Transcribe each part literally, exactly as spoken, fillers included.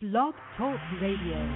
Blog Talk Radio.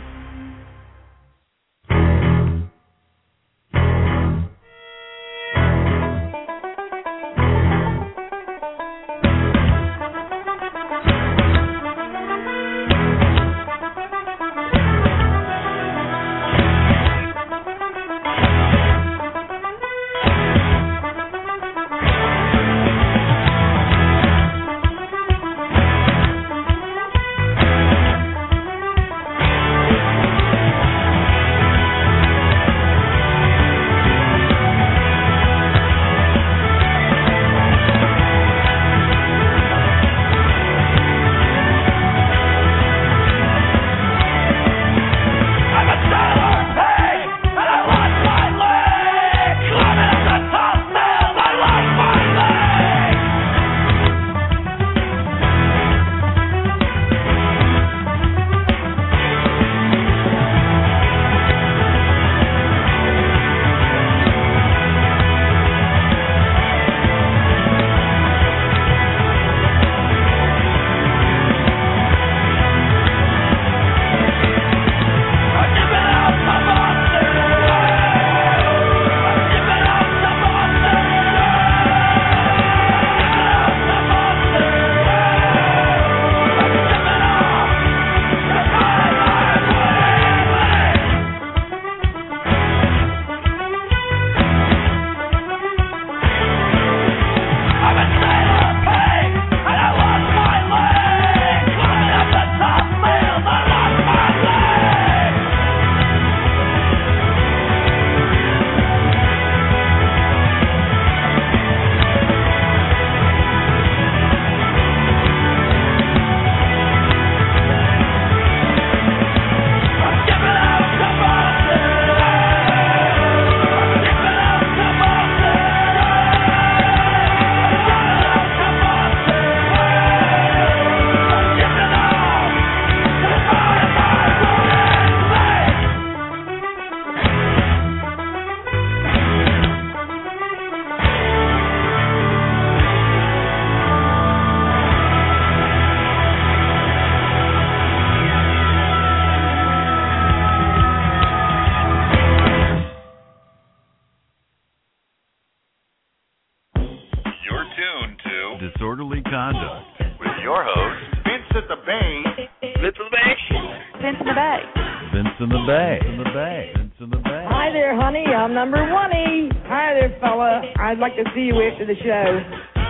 I'd like to see you after the show.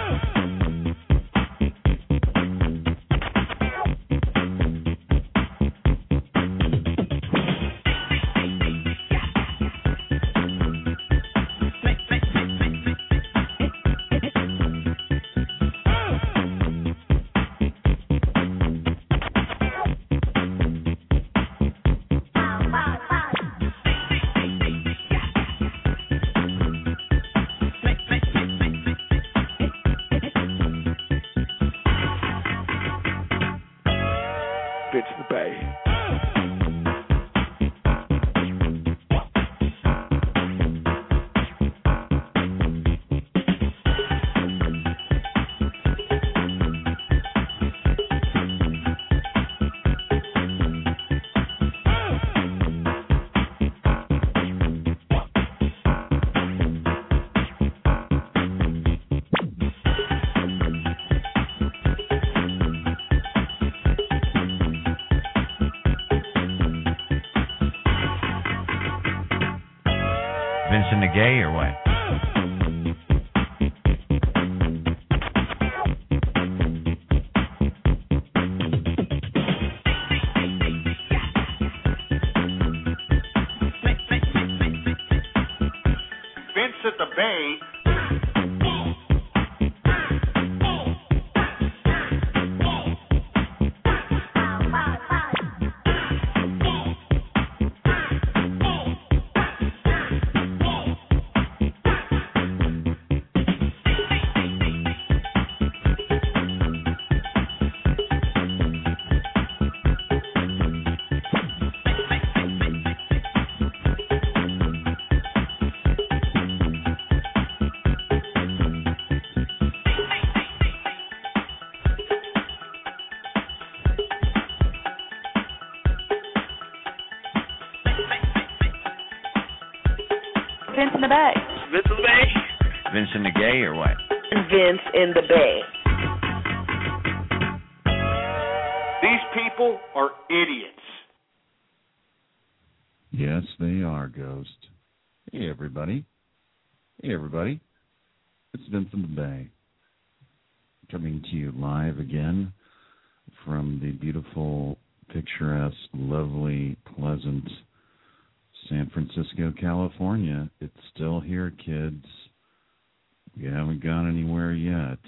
Vincent the Gay or what? Vincent the Bay. Vince in the Bay. Vince in the Bay? Vincent the Gay or what? Vince in the Bay. These people are idiots. Yes, they are, Ghost. Hey, everybody. Hey, everybody. It's Vince in the Bay. Coming to you live again from the beautiful, picturesque, lovely, pleasant San Francisco, California. It's still here, kids. We haven't gone anywhere yet.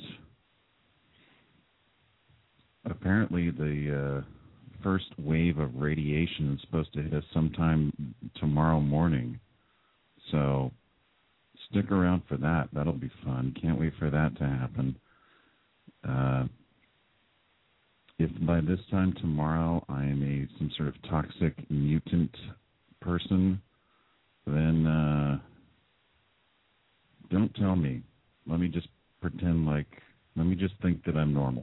Apparently, the uh, first wave of radiation is supposed to hit us sometime tomorrow morning. So stick around for that. That'll be fun. Can't wait for that to happen. Uh, if by this time tomorrow I am a some sort of toxic mutant person, then uh, don't tell me. Let me just pretend like, let me just think that I'm normal.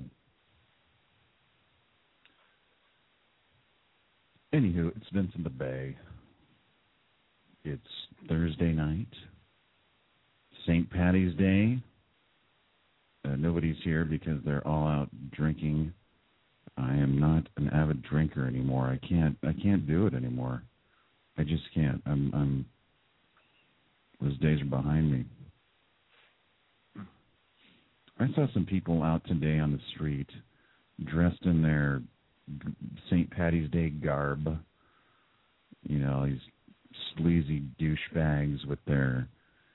Anywho, it's Vince in the Bay. It's Thursday night, Saint Patty's Day. Uh, nobody's here because they're all out drinking. I am not an avid drinker anymore. I can't. I can't do it anymore. I just can't. I'm. I'm. Those days are behind me. I saw some people out today on the street, dressed in their Saint Patty's Day garb. You know, these sleazy douchebags with their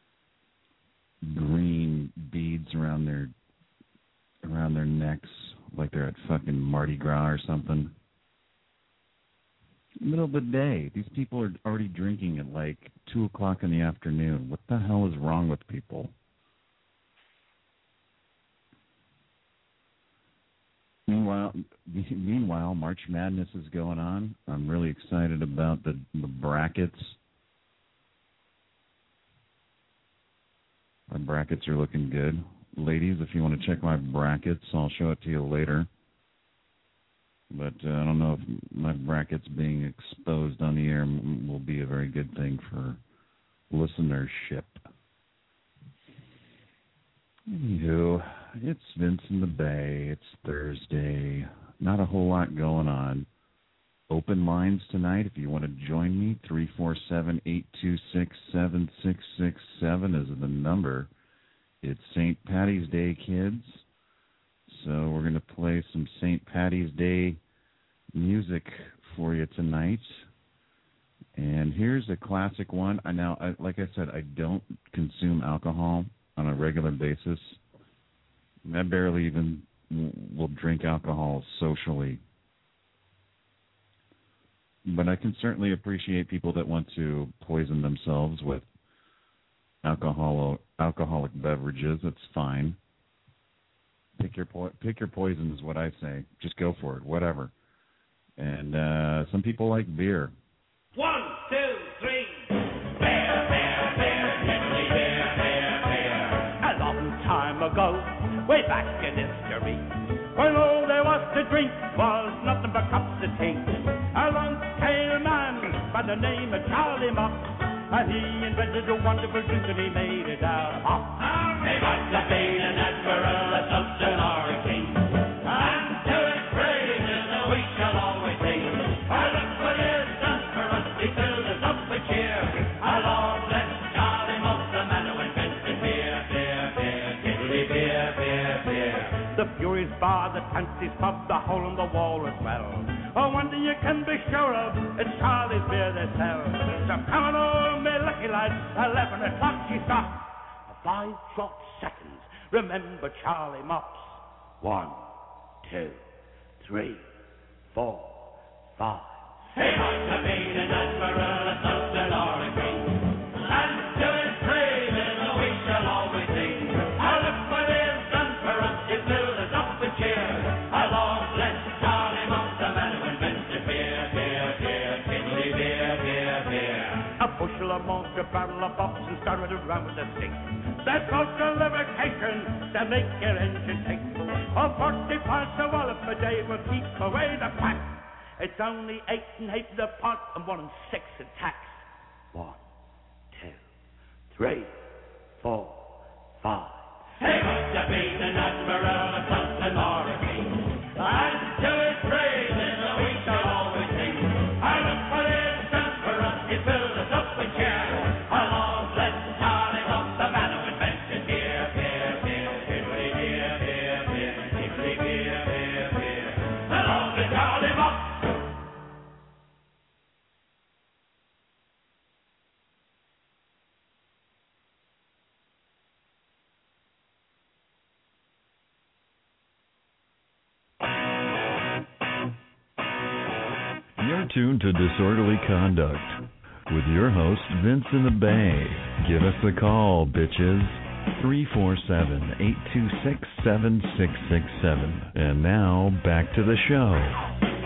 green beads around their around their necks, like they're at fucking Mardi Gras or something. Middle of the day. These people are already drinking at like two o'clock in the afternoon. What the hell is wrong with people? Meanwhile, meanwhile, March Madness is going on. I'm really excited about the, the brackets. My brackets are looking good. Ladies, if you want to check my brackets, I'll show it to you later. But uh, I don't know if my brackets being exposed on the air will be a very good thing for listenership. Anywho, it's Vince in the Bay. It's Thursday. Not a whole lot going on. Open lines tonight. If you want to join me, three four seven, eight two six, seven six six seven is the number. It's Saint Patty's Day, kids. So we're going to play some Saint Patty's Day music for you tonight. And here's a classic one. I now, I, like I said, I don't consume alcohol on a regular basis. I barely even will drink alcohol socially. But I can certainly appreciate people that want to poison themselves with alcohol, alcoholic beverages. That's fine. Pick your po- pick your poison is what I say. Just go for it, whatever. And uh, some people like beer. One, two, three. Beer, beer, beer, Henry, beer, beer, beer. A long time ago, way back in history, when all there was to drink was nothing but cups of tea. Along came a man by the name of Charlie Mott, and he invented a wonderful drink and he made it out of hop. He might have been an admiral, a sultan, or a king, and to his praises we shall always sing. I look what he has done for us, he filled us up with cheer. Our Lord bless Charlie Mott, the man who invented beer, beer, beer, Italy, beer, beer, beer. The Fury's bar, the Fancy's pub, the hole in the wall as well. Oh, one thing you can be sure of, it's Charlie's beer they sell. So come on, oh, me lucky lad, eleven o'clock she stopped. For five short seconds, remember Charlie Mops. One, two, three, four, five. He might have been an admiral, a sultan, or a king, and to his praises we shall always sing. Oh, look what he has done for us, he filled us up with cheer. Our Lord bless Charlie Mops, the man who invented beer, beer, beer, Kinley beer, beer, beer. A bushel of malt, a barrel of box, and started around with a stick. That's called lubrication to make your engine tick. Oh, forty parts of oil per day will keep away the fat. It's only eight and eight the pot and one and six in tax. One, two, three, four, five. Hey, must have been an admiral or something or a king, and to his praise in the we shall always sing. I look for this done for us, he filled us up with cheer. A long blessed time of the man who invented beer, beer, beer, tiddly beer, beer, beer, tiddly beer, beer, beer. The long to Charlie Bob. You're tuned to Disorderly Conduct with your host, Vince in the Bay. Give us a call, bitches. three four seven, eight two six, seven six six seven. And now, back to the show.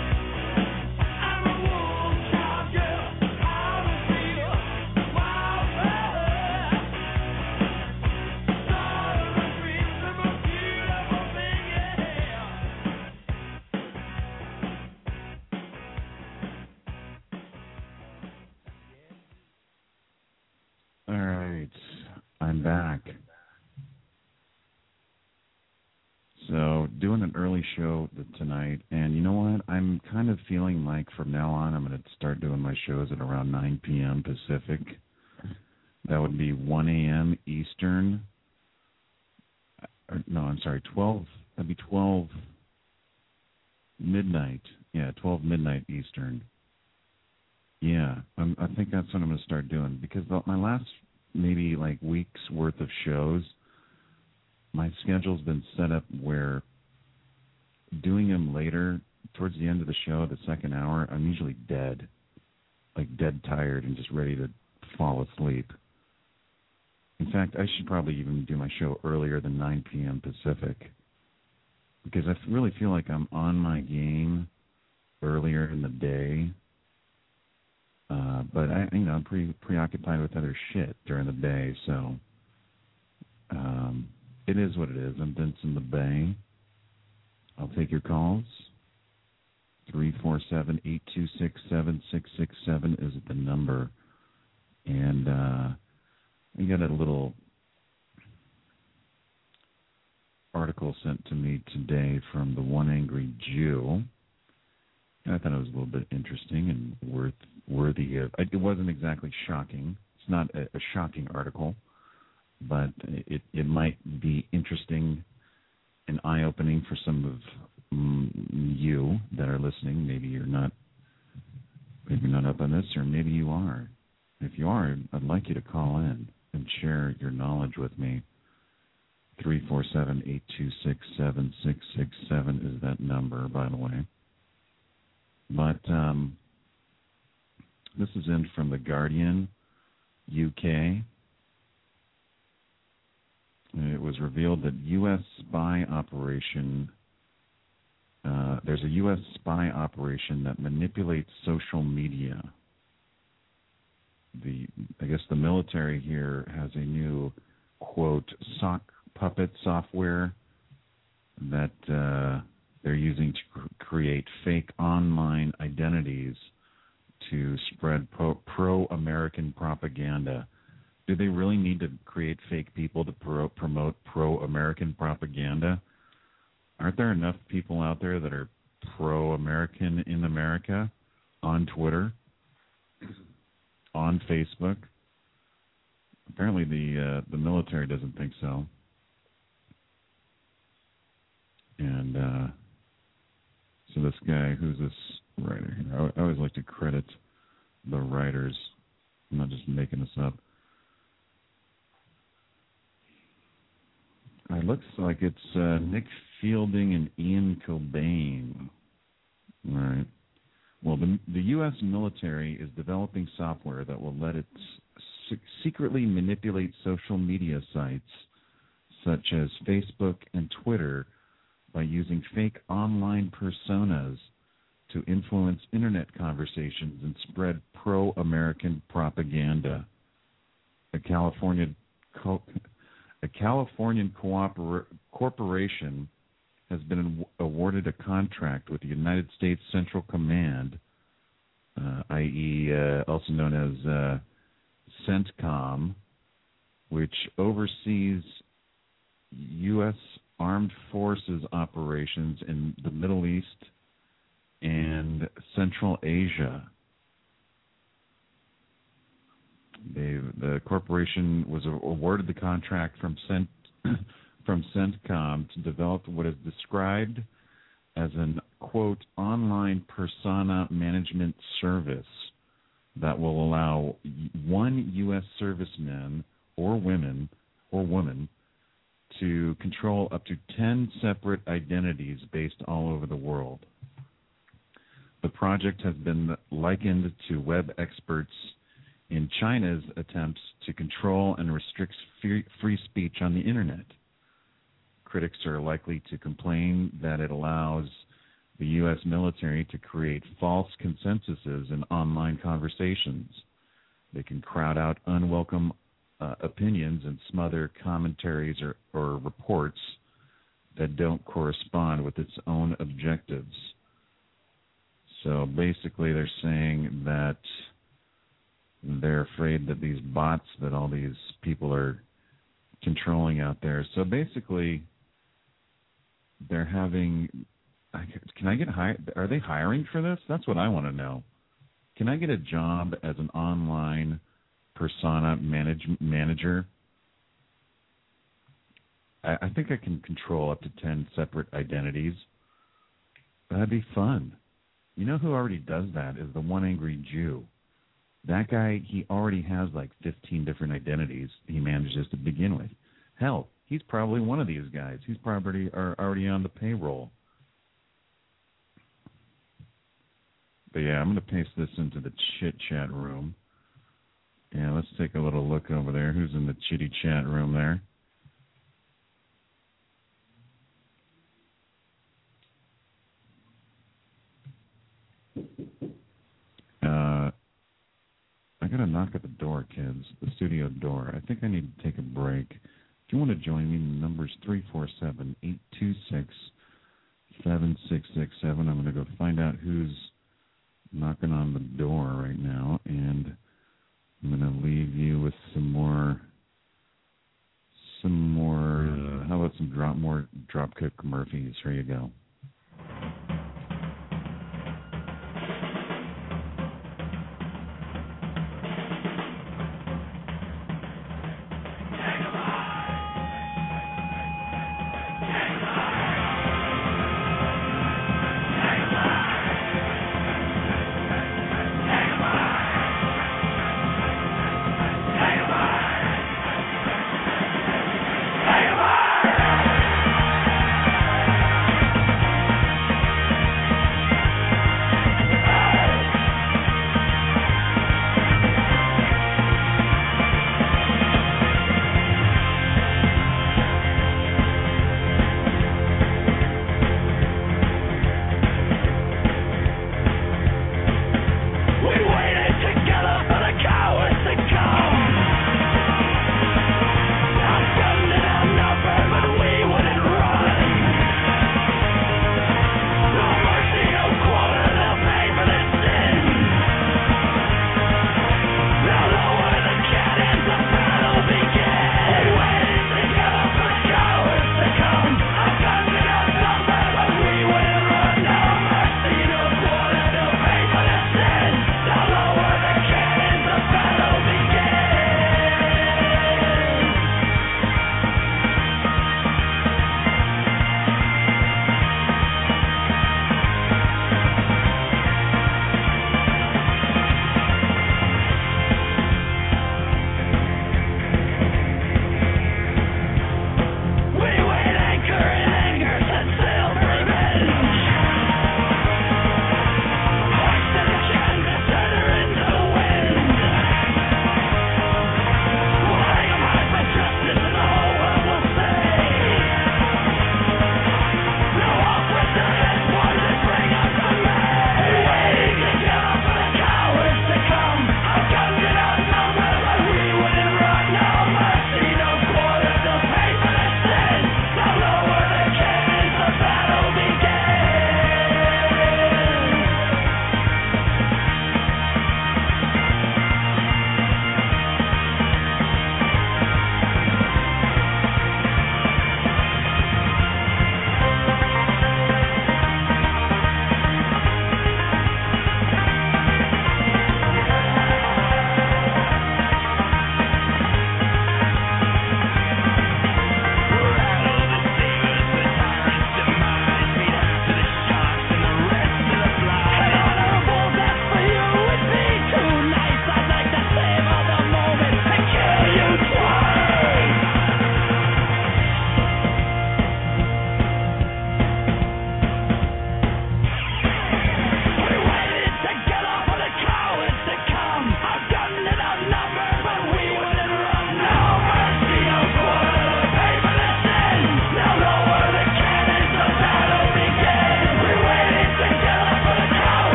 Show tonight, and you know what? I'm kind of feeling like from now on I'm going to start doing my shows at around nine p.m. Pacific. That would be one a.m. Eastern. Or, no, I'm sorry, twelve. That'd be twelve midnight. Yeah, twelve midnight Eastern. Yeah, I'm, I think that's what I'm going to start doing because the, my last maybe like week's worth of shows, my schedule's been set up where doing them later, towards the end of the show, the second hour, I'm usually dead, like dead tired and just ready to fall asleep. In fact, I should probably even do my show earlier than nine p.m. Pacific because I really feel like I'm on my game earlier in the day. Uh, but I, you know, I'm pretty preoccupied with other shit during the day, so um, it is what it is. I'm Vince in the Bay. I'll take your calls. three four seven, eight two six, seven six six seven is the number. And uh, I got a little article sent to me today from the One Angry Jew. And I thought it was a little bit interesting and worth worthy of. It wasn't exactly shocking. It's not a, a shocking article, but it, it might be interesting and eye-opening for some of mm, you that are listening. Maybe you're not, maybe you're not up on this, or maybe you are. If you are, I'd like you to call in and share your knowledge with me. three four seven, eight two six, seven six six seven is that number, by the way. But um, this is in from The Guardian, U K. It was revealed that U S spy operation, uh, there's a U S spy operation that manipulates social media. The, I guess the military here has a new, quote, sock puppet software that uh, they're using to cr- create fake online identities to spread pro- pro-American propaganda. Do they really need to create fake people to pro- promote pro-American propaganda? Aren't there enough people out there that are pro-American in America on Twitter, on Facebook? Apparently the uh, the military doesn't think so. And uh, so this guy, who's this writer here? I, I always like to credit the writers. I'm not just making this up. It looks like it's uh, Nick Fielding and Ian Cobain. All right. Well, the, the U S military is developing software that will let it s- secretly manipulate social media sites such as Facebook and Twitter by using fake online personas to influence internet conversations and spread pro-American propaganda. A California co- a Californian cooper- corporation has been awarded a contract with the United States Central Command, uh, that is, uh, also known as uh, CENTCOM, which oversees U S Armed Forces operations in the Middle East and Central Asia. They, the corporation was awarded the contract from Cent, from CENTCOM to develop what is described as an, quote, online persona management service that will allow one U S serviceman or women or woman to control up to ten separate identities based all over the world. The project has been likened to web experts in China's attempts to control and restrict free, free speech on the internet. Critics are likely to complain that it allows the U S military to create false consensuses in online conversations. They can crowd out unwelcome uh, opinions and smother commentaries or, or reports that don't correspond with its own objectives. So basically they're saying that they're afraid that these bots that all these people are controlling out there. So basically they're having... Can I get hired? Are they hiring for this? That's what I want to know. Can I get a job as an online persona manage, manager? I, I think I can control up to ten separate identities. That'd be fun. You know who already does that is the One Angry Jew. That guy, he already has like fifteen different identities he manages to begin with. Hell, he's probably one of these guys. He's probably are already on the payroll. But yeah, I'm going to paste this into the chit chat room. Yeah, let's take a little look over there. Who's in the chitty chat room there? Uh, I got to knock at the door, kids. The studio door. I think I need to take a break. If you want to join me, the number's three four seven, eight two six, seven six six seven. I'm going to go find out who's knocking on the door right now, and I'm going to leave you with some more, some more, uh, how about some drop, more Dropkick Murphys? Here you go. Take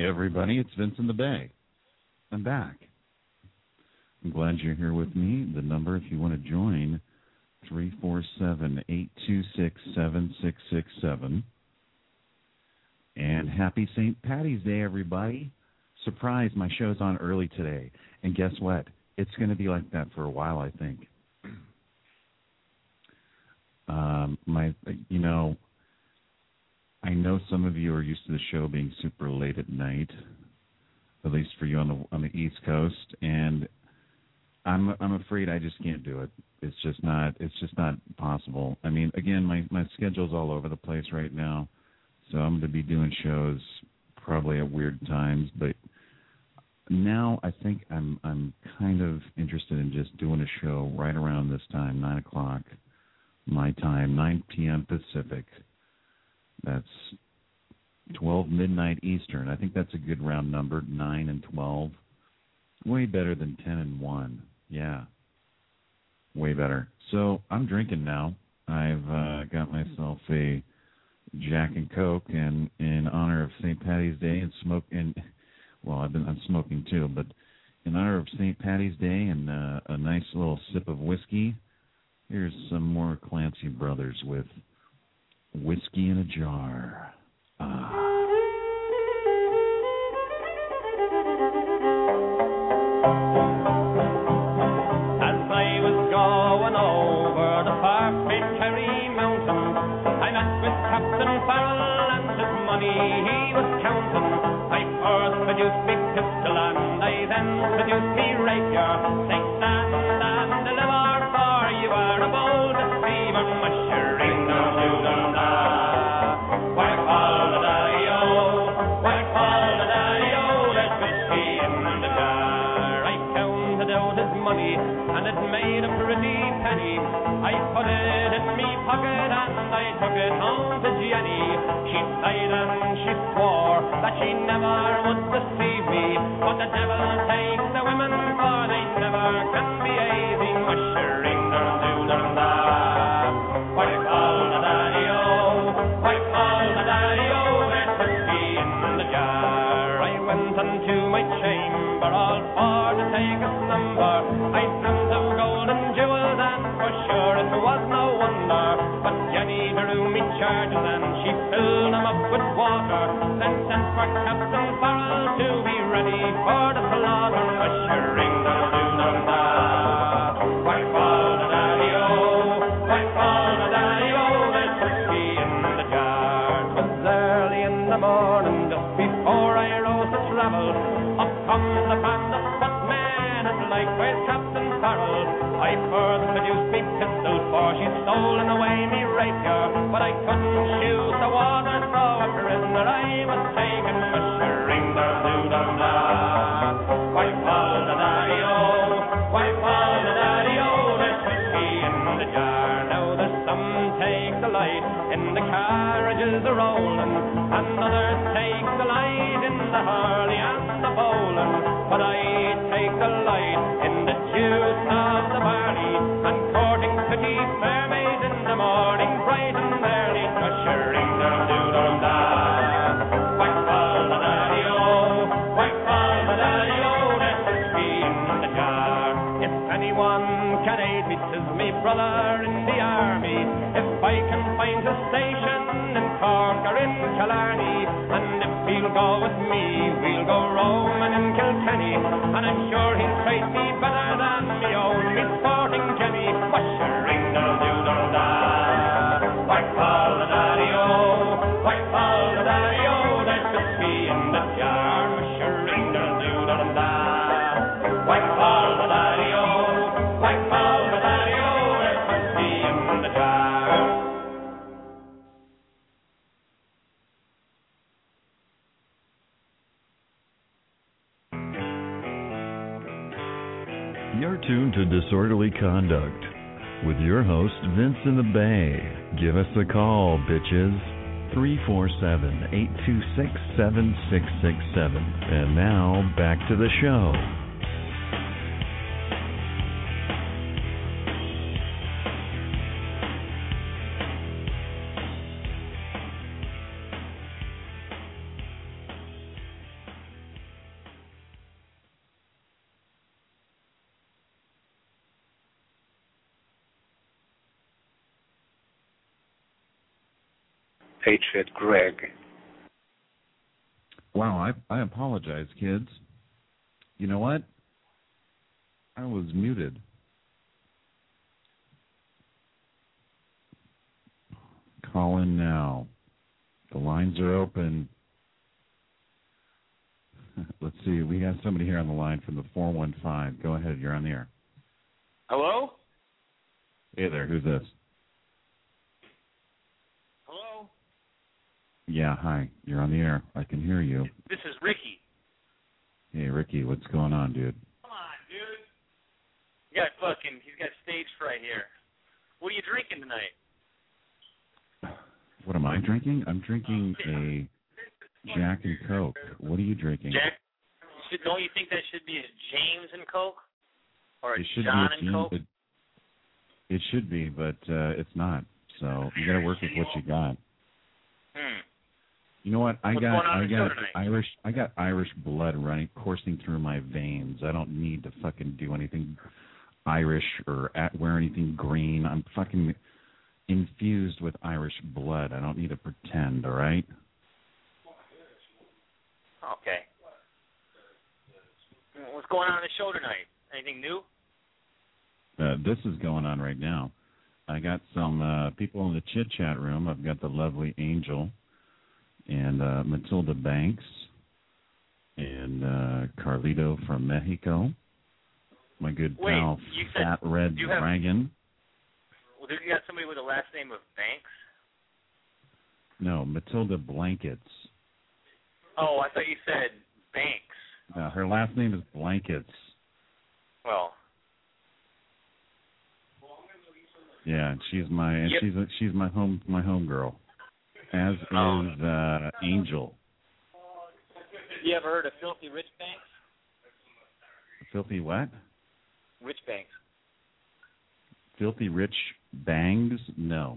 Hey, everybody, it's Vince in the Bay. I'm back. I'm glad you're here with me. The number, if you want to join, three four seven, eight two six, seven six six seven. And happy Saint Patty's Day, everybody. Surprise, my show's on early today. And guess what? It's going to be like that for a while, I think. Um, my, you know, I know some of you are used to the show being super late at night, at least for you on the on the East Coast, and I'm I'm afraid I just can't do it. It's just not it's just not possible. I mean, again, my my schedule's all over the place right now, so I'm going to be doing shows probably at weird times, but now I think I'm I'm kind of interested in just doing a show right around this time, nine o'clock my time, nine p.m. Pacific. That's twelve midnight Eastern. I think that's a good round number, nine and twelve. Way better than ten and one. Yeah, way better. So I'm drinking now. I've uh, got myself a Jack and Coke, and in honor of Saint Patty's Day and smoke. And well, I've been I'm smoking too, but in honor of Saint Patty's Day and uh, a nice little sip of whiskey, here's some more Clancy Brothers with Whiskey in a Jar. Ah. As I was going over the far famed Kerry Mountain, I met with Captain Farrell and his money he was counting. I first produced me pistol and I then produced me rapier. Say, stand and deliver, for you are a bold deceiver, mushering down to the whack all the daddy-o, whack all the daddy-o, there's whiskey in the jar. I counted out his money, and it made a pretty penny. I put it in me pocket, and I took it home to Jenny. She sighed and she swore that she never would deceive me, but the devil takes the women, for they never can be easy, mushering down to the whack all the daddy-o, whack all the daddy-o, there's whiskey in the jar. I went unto my chamber, all for to take a slumber. I dreamt of gold and jewels, and for sure it was no wonder. But Jenny drew me charges, and she filled them up with water, then sent for Captain Farrell to be ready for the slaughter, ushering the do-dum-da. Whack all the daddy-o, whack all the daddy-o, there's whiskey in the jar. 'Twas early in the morning, just before I rose to travel, up comes a band of footmen, and likewise Captain Farrell. I first produced me pistol, for she'd stolen away me rapier, but I couldn't shoot the water, so a prisoner I was taken, mushering the do-dum-da. Whack all the daddy-o, whack all the daddy-o, there's whiskey in the jar. Now there's some take delight in the carriages a-rolling, and others take delight in the hurley and the bowling, but I take delight in the juice of the barley, and courting pretty fair maids in the morning, bright and early, ushering the do-dum-da. Whack all the daddy-o, whack all the daddy-o, there's whiskey in the jar. If anyone can aid me, 'tis me brother in the army. If I can find a station in Cork or in Killarney, and if he'll go with me, we'll go roaming in Kilkenny, and I'm sure he'll treat me better than me own, me sporting Jenny, mushering the do-dum-da. Whack all the daddy-o, whack all the daddy-o, there's whiskey in the jar, mushering the do-dum-da. Whack all the daddy-o, whack all the daddy-o, there's whiskey in the jar. You're tuned to Disorderly Conduct with your host, Vince in the Bay. Give us a call, bitches. three four seven, eight two six, seven six six seven. And now, back to the show. Patriot Greg. Wow, I I apologize, kids. You know what? I was muted. Call in now. The lines are open. Let's see. We got somebody here on the line from the four one five. Go ahead. You're on the air. Hello? Hey there. Who's this? Hello? Yeah, hi. You're on the air. I can hear you. This is Ricky. Hey, Ricky. What's going on, dude? Come on, dude. You got fucking, he's got stage fright here. What are you drinking tonight? What am I drinking? I'm drinking a Jack and Coke. What are you drinking? Jack? Should, don't you think that should be a James and Coke? Or a it should John be a and Coke? It, it should be, but uh, it's not. So you got to work with what you got. Hmm. You know what? I What's got going on I in the got show tonight? Irish I got Irish blood running coursing through my veins. I don't need to fucking do anything Irish or at, wear anything green. I'm fucking infused with Irish blood. I don't need to pretend, all right? Okay. What's going on in the show tonight? Anything new? Uh, this is going on right now. I got some uh, people in the chit chat room. I've got the lovely Angel and uh, Matilda Banks and uh, Carlito from Mexico. My good Wait, pal you said Fat Red you have- Dragon. Well, did you got somebody with the last name of Banks? No, Matilda Blankets. Oh, I thought you said Banks. No, her last name is Blankets. Well, Yeah, she's my and Yep. she's a, she's my home my home girl, as Oh. is uh, Angel. you ever heard of Filthy Rich Banks? Filthy what? Rich Banks. Filthy Rich Bangs? No.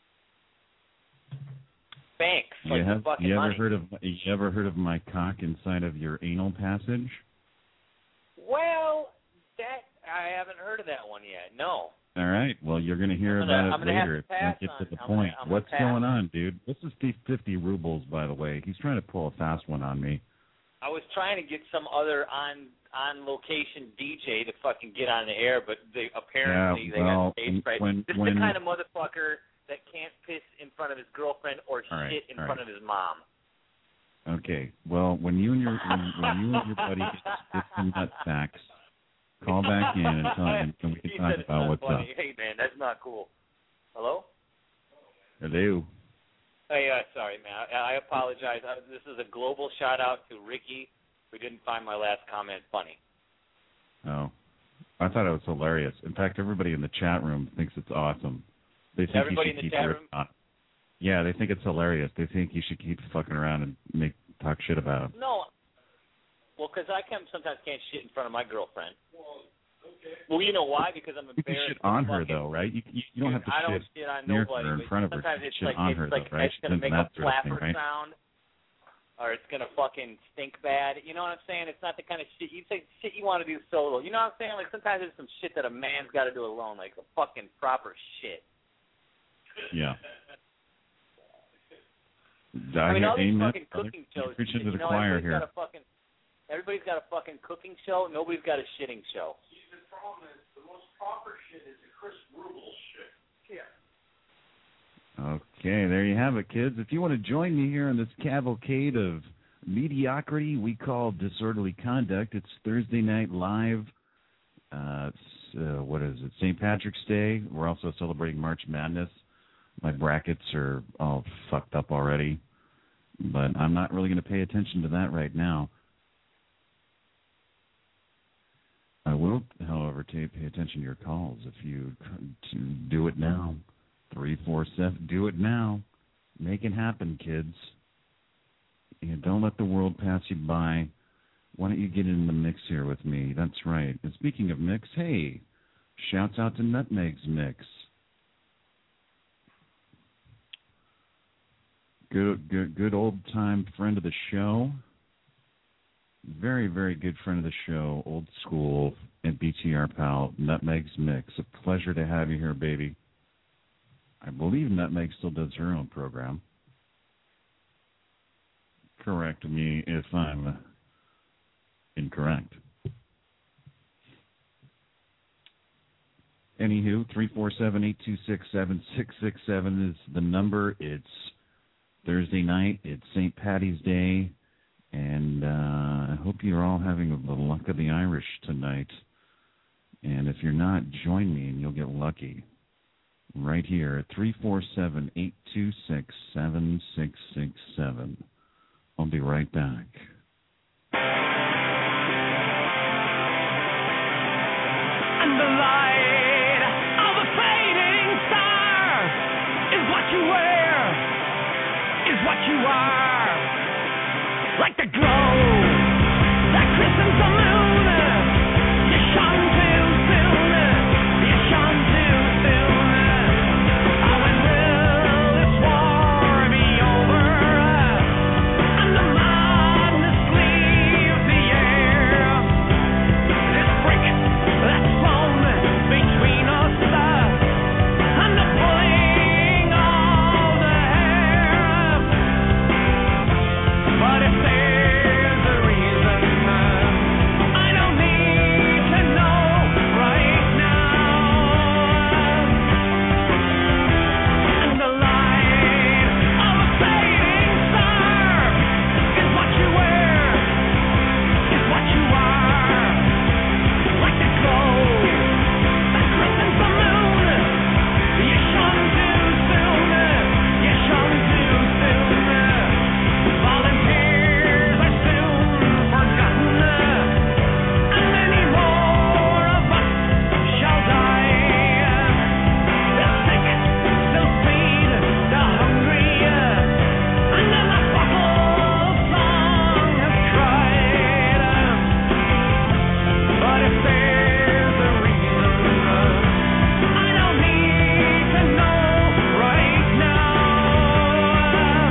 Banks, You, like have, the fucking you ever money. heard of you ever heard of my cock inside of your anal passage? Well, that I haven't heard of that one yet. No. All right. Well, you're going to hear I'm gonna- about I'm it gonna have later. to It's going pass to get to on- the I'm gonna- point. I'm gonna What's pass. going on, dude? This is fifty rubles, by the way. He's trying to pull a fast one on me. I was trying to get some other on on location D J to fucking get on the air, but they apparently Yeah, they well, got stage fright. when- This when- is the kind of motherfucker that can't piss in front of his girlfriend or All right, shit in all front right. of his mom. Okay. Well, when you and your when, when you and your buddy get some nut sacks, call back in and tell and we can He talk said it's about not what's funny. up. Hey man, that's not cool. Hello? Hello. Hey, uh, sorry man. I, I apologize. I, this is a global shout out to Ricky, who didn't find my last comment funny. Oh, I thought it was hilarious. In fact, everybody in the chat room thinks it's awesome. They think Everybody you in should the keep chat ripping on. Yeah, they think it's hilarious. They think you should keep fucking around and make talk shit about them. No. Well, because I can sometimes can't shit in front of my girlfriend. Well, you know why? Because I'm You can embarrassed. shit on to her fucking- though, right? You you, you don't have to I don't shit shit on near nobody. her in but front of her. Sometimes You it's shit like on it's her like though, right? it's gonna She make doesn't a that sort of flapper thing, right? sound, or it's gonna fucking stink bad. You know what I'm saying? It's not the kind of shit you say shit you want to do solo. You know what I'm saying? Like sometimes there's some shit that a man's got to do alone, like the fucking proper shit. Yeah. I mean, all these Amen, fucking brother. cooking You're shows. preaching to the you know, choir everybody's here. got a fucking, everybody's got a fucking cooking show. Nobody's got a shitting show. The problem is the most proper shit is the Chris Ruble shit. Yeah. Okay, there you have it, kids. If you want to join me here on this cavalcade of mediocrity we call disorderly conduct, it's Thursday night live. Uh, it's, uh, what is it? Saint Patrick's Day. We're also celebrating March Madness. My brackets are all fucked up already, but I'm not really going to pay attention to that right now. I will, however, to pay attention to your calls if you to do it now. Three, four, seven. Do it now. Make it happen, kids. And don't let the world pass you by. Why don't you get in the mix here with me? That's right. And speaking of mix, hey, shouts out to Nutmeg's Mix. Good, good, good old time friend of the show. Very, very good friend of the show. Old school and B T R pal, Nutmeg's Mix. A pleasure to have you here, baby. I believe Nutmeg still does her own program. correct me if I'm incorrect. Anywho, three four seven, eight two six, seven six six seven is the number. It's Thursday night. It's Saint Patty's Day. And uh, I hope you're all having the luck of the Irish tonight. And if you're not, join me and you'll get lucky. Right here at three four seven, eight two six, seven six six seven. I'll be right back. And the light of a fading star is what you wear, is what you are. Like the glow that christens the moon, you shone too soon, you shone too soon. Oh, when will this war be over, and the madness leave the air? This brick that's flown between us and the pulling of the hair. But if there's a reason, I don't need to know right now. And the light of a fading star is what you wear, is what you are. Like the glow that christens the moon, you shone too soon, you shone too soon. Volunteers are soon forgotten, and many more of us shall die. The sick still feed the hungry, and then the buffalo song has cried. But if there's a reason, I don't need to know right now.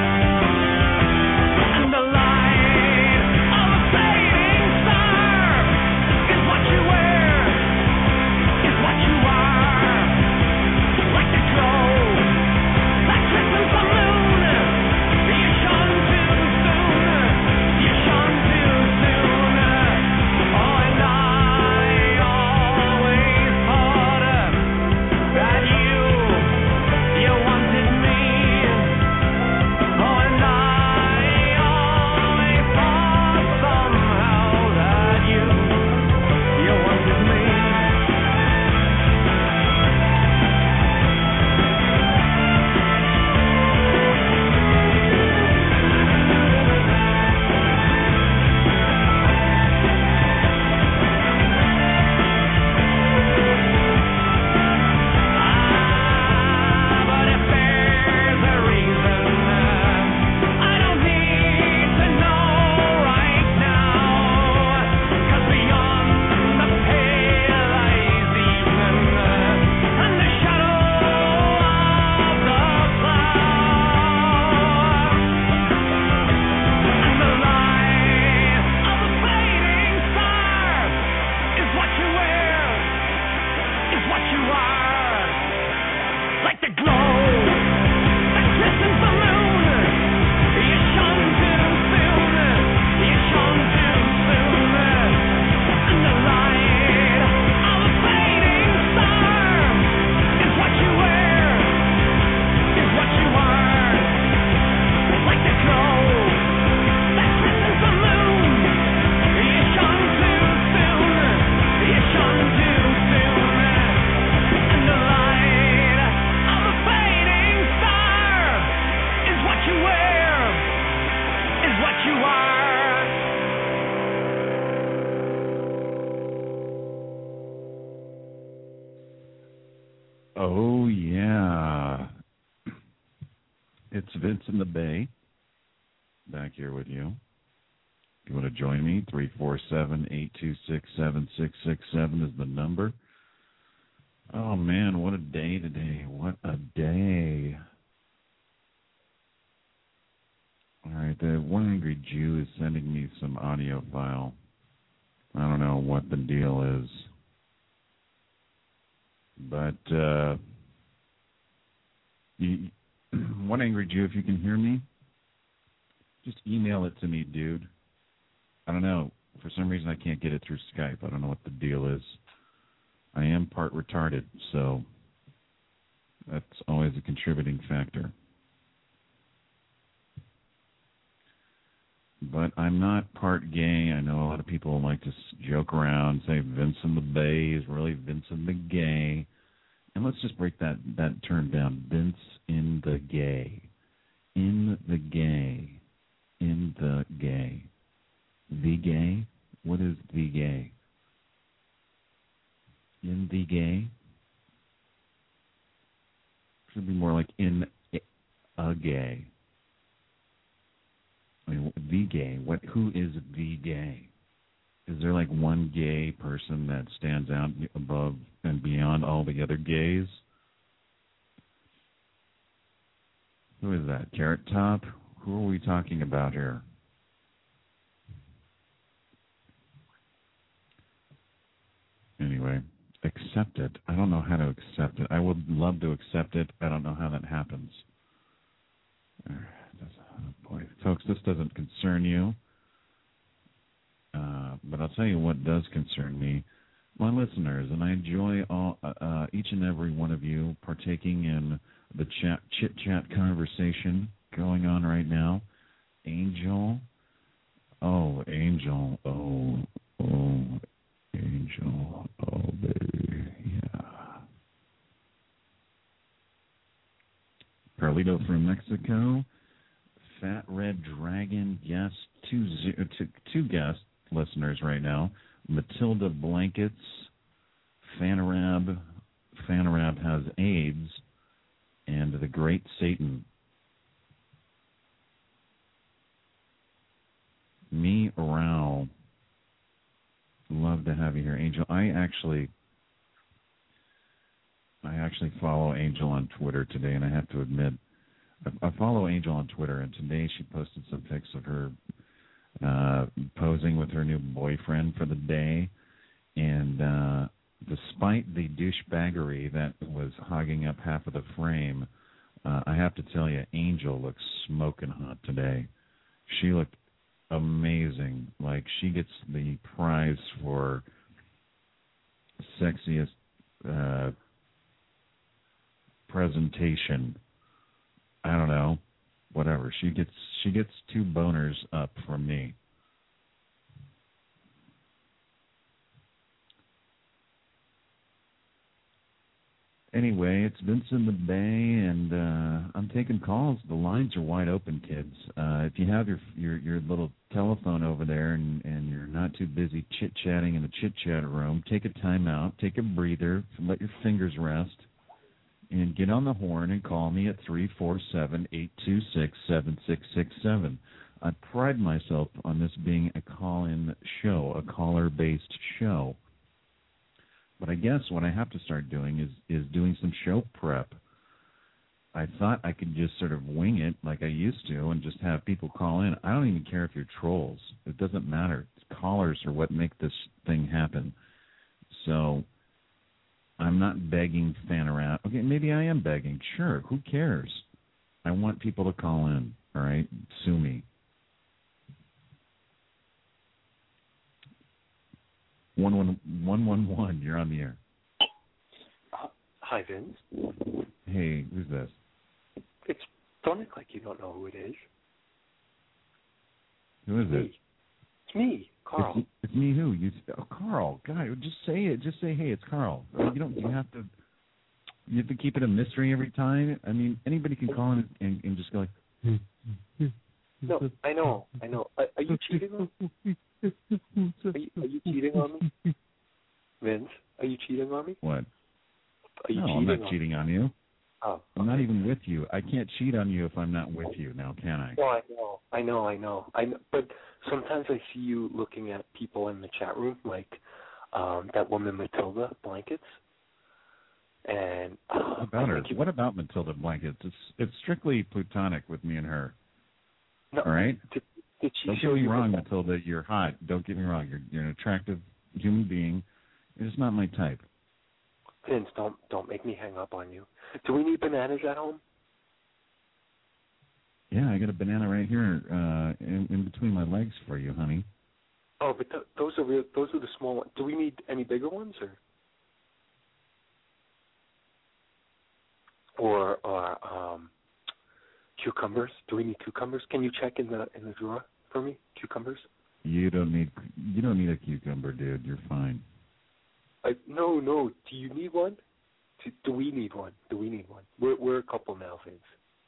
And the light of a fading star is what you wear, is what you are. Like the glow that christens the moon, you shone too soon, you shone too soon. Oh, and I always thought that you, you wanted me. Oh, and I always thought somehow that you, you wanted me. But if there's a reason, I don't need to know right now. 'Cause beyond the pale lies evening, and the shadow of the cloud. And the light of a fading star is what you wear, is what you are. Like the glow that christens the moon, you shone too soon, you shone too soon. And the light of a fading star is what you wear, is what you are. Like the glow that christens the moon, you shone too soon, you shone too soon. And the light of a fading star is what you wear, is what you are. Oh, yeah. It's Vince in the Bay, back here with you. If you want to join me, three four seven, eight two six, seven six six seven is the number. Oh, man, what a day today. What a day. All right, the One Angry Jew is sending me some audio file. I don't know what the deal is. But, uh, you, One Angry Jew, if you can hear me, Just email it to me, dude. I don't know. For some reason, I can't get it through Skype. I don't know what the deal is. I am part retarded, so that's always a contributing factor. But I'm not part gay. I know a lot of people like to joke around, say Vincent the Bay is really Vincent the Gay. And let's just break that, that term down. Vince in the gay. In the gay. In the gay. The gay? What is the gay? In the gay? Should be more like in a gay. I mean, the gay. What? Who is the gay? Is there like one gay person that stands out above and beyond all the other gays? Who is that? Carrot Top? Who are we talking about here? Anyway, accept it. I don't know how to accept it. I would love to accept it. I don't know how that happens. Oh boy, folks, this doesn't concern you. Uh, but I'll tell you what does concern me, my listeners, and I enjoy all, uh, each and every one of you partaking in the chat, chit-chat conversation going on right now. Angel, oh, Angel, oh, oh, Angel, oh, baby, yeah. Carlito from Mexico, Fat Red Dragon, yes, two, two, two guests. Listeners right now, Matilda Blankets, Fanarab, Fanarab has AIDS, and the Great Satan. Me Rao, love to have you here, Angel. I actually, I actually follow Angel on Twitter today, and I have to admit, I, I follow Angel on Twitter, and today she posted some pics of her Uh, posing with her new boyfriend for the day, and uh, despite the douchebaggery that was hogging up half of the frame, uh, I have to tell you, Angel looks smoking hot today. She looked amazing. Like, she gets the prize for sexiest uh, presentation. I don't know. Whatever. She gets she gets two boners up from me. Anyway, it's Vincent the Bay, and uh, I'm taking calls. The lines are wide open, kids. Uh, if you have your, your your little telephone over there and, and you're not too busy chit-chatting in the chit-chat room, take a time out, take a breather, let your fingers rest, and get on the horn and call me at three four seven, eight two six, seven six six seven. I pride myself on this being a call-in show, a caller-based show. But I guess what I have to start doing is, is doing some show prep. I thought I could just sort of wing it like I used to and just have people call in. I don't even care if you're trolls. It doesn't matter. Callers are what make this thing happen. So I'm not begging fan around. Okay, maybe I am begging. Sure, who cares? I want people to call in, all right? Sue me. one one one one one, you're on the air. Uh, hi, Vince. Hey, who's this? It's don't act like you don't know who it is. Who is it's it? Me. It's me, Carl. It's, it's me who? You oh, Carl. God, just say it. Just say, hey, it's Carl. You don't. You have to. You have to keep it a mystery every time. I mean, anybody can call in and, and just go like. No, I know, I know. Are, are you cheating on me? Are you, are you cheating on me, Vince? Are you cheating on me? What? Are you no, cheating I'm not on cheating me? on you. Oh, okay. I'm not even with you. I can't cheat on you if I'm not with you. Now, can I? No, I know, I know, I know. I know. But sometimes I see you looking at people in the chat room, like um, that woman Matilda Blankets. And uh, what about her? You... What about Matilda Blankets? It's it's strictly platonic with me and her. No, all right. Did, did she Don't show get me you wrong, that? Matilda. You're hot. Don't get me wrong. You're you're an attractive human being. You're just not my type. Vince, don't don't make me hang up on you. Do we need bananas at home? Yeah, I got a banana right here uh, in, in between my legs for you, honey. Oh, but th- those are real, those are the small ones. Do we need any bigger ones, or or, or um, cucumbers? Do we need cucumbers? Can you check in the in the drawer for me? Cucumbers? You don't need you don't need a cucumber, dude. You're fine. I, no, no. Do you need one? Do, do we need one? Do we need one? We're we're a couple now, Vince.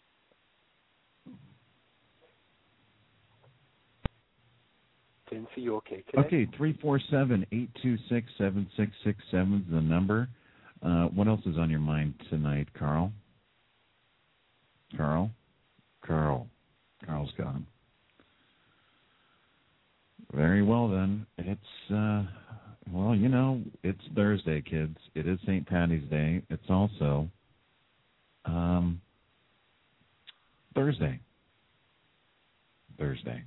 Vince, are you okay today? Okay, three four seven, eight two six, seven six six seven is the number. Uh, what else is on your mind tonight, Carl? Carl? Carl. Carl's gone. Very well, then. It's, uh, well, you know, it's Thursday, kids. It is Saint Patty's Day. It's also um, Thursday. Thursday.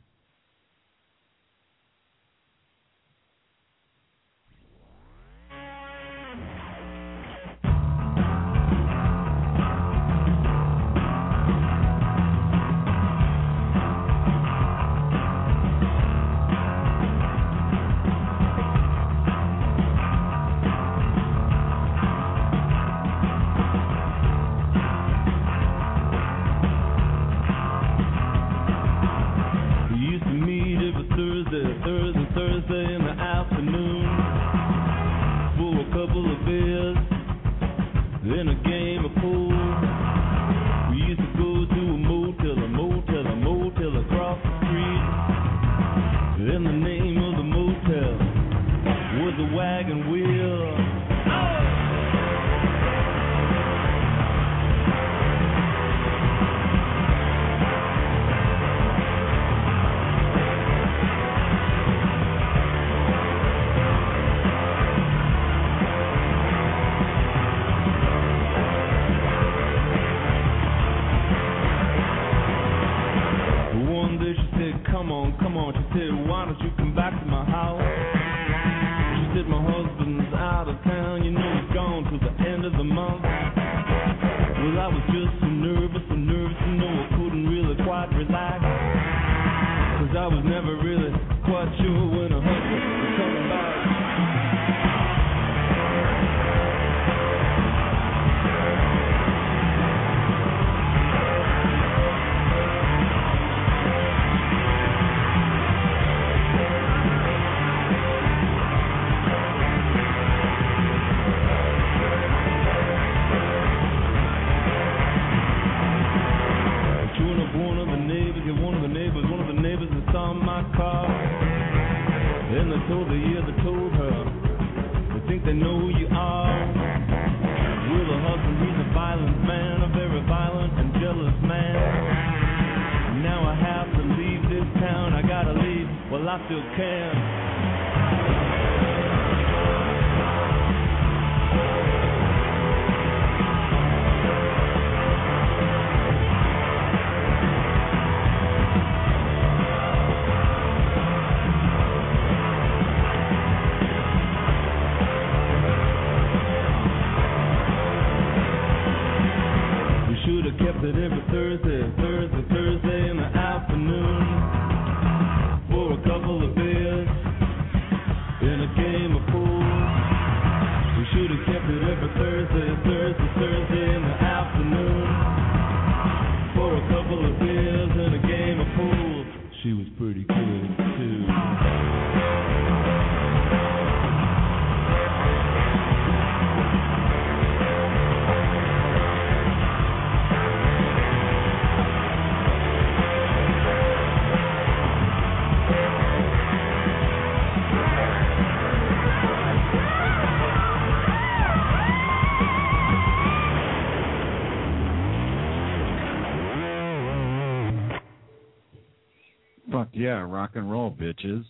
Yeah, rock and roll, bitches.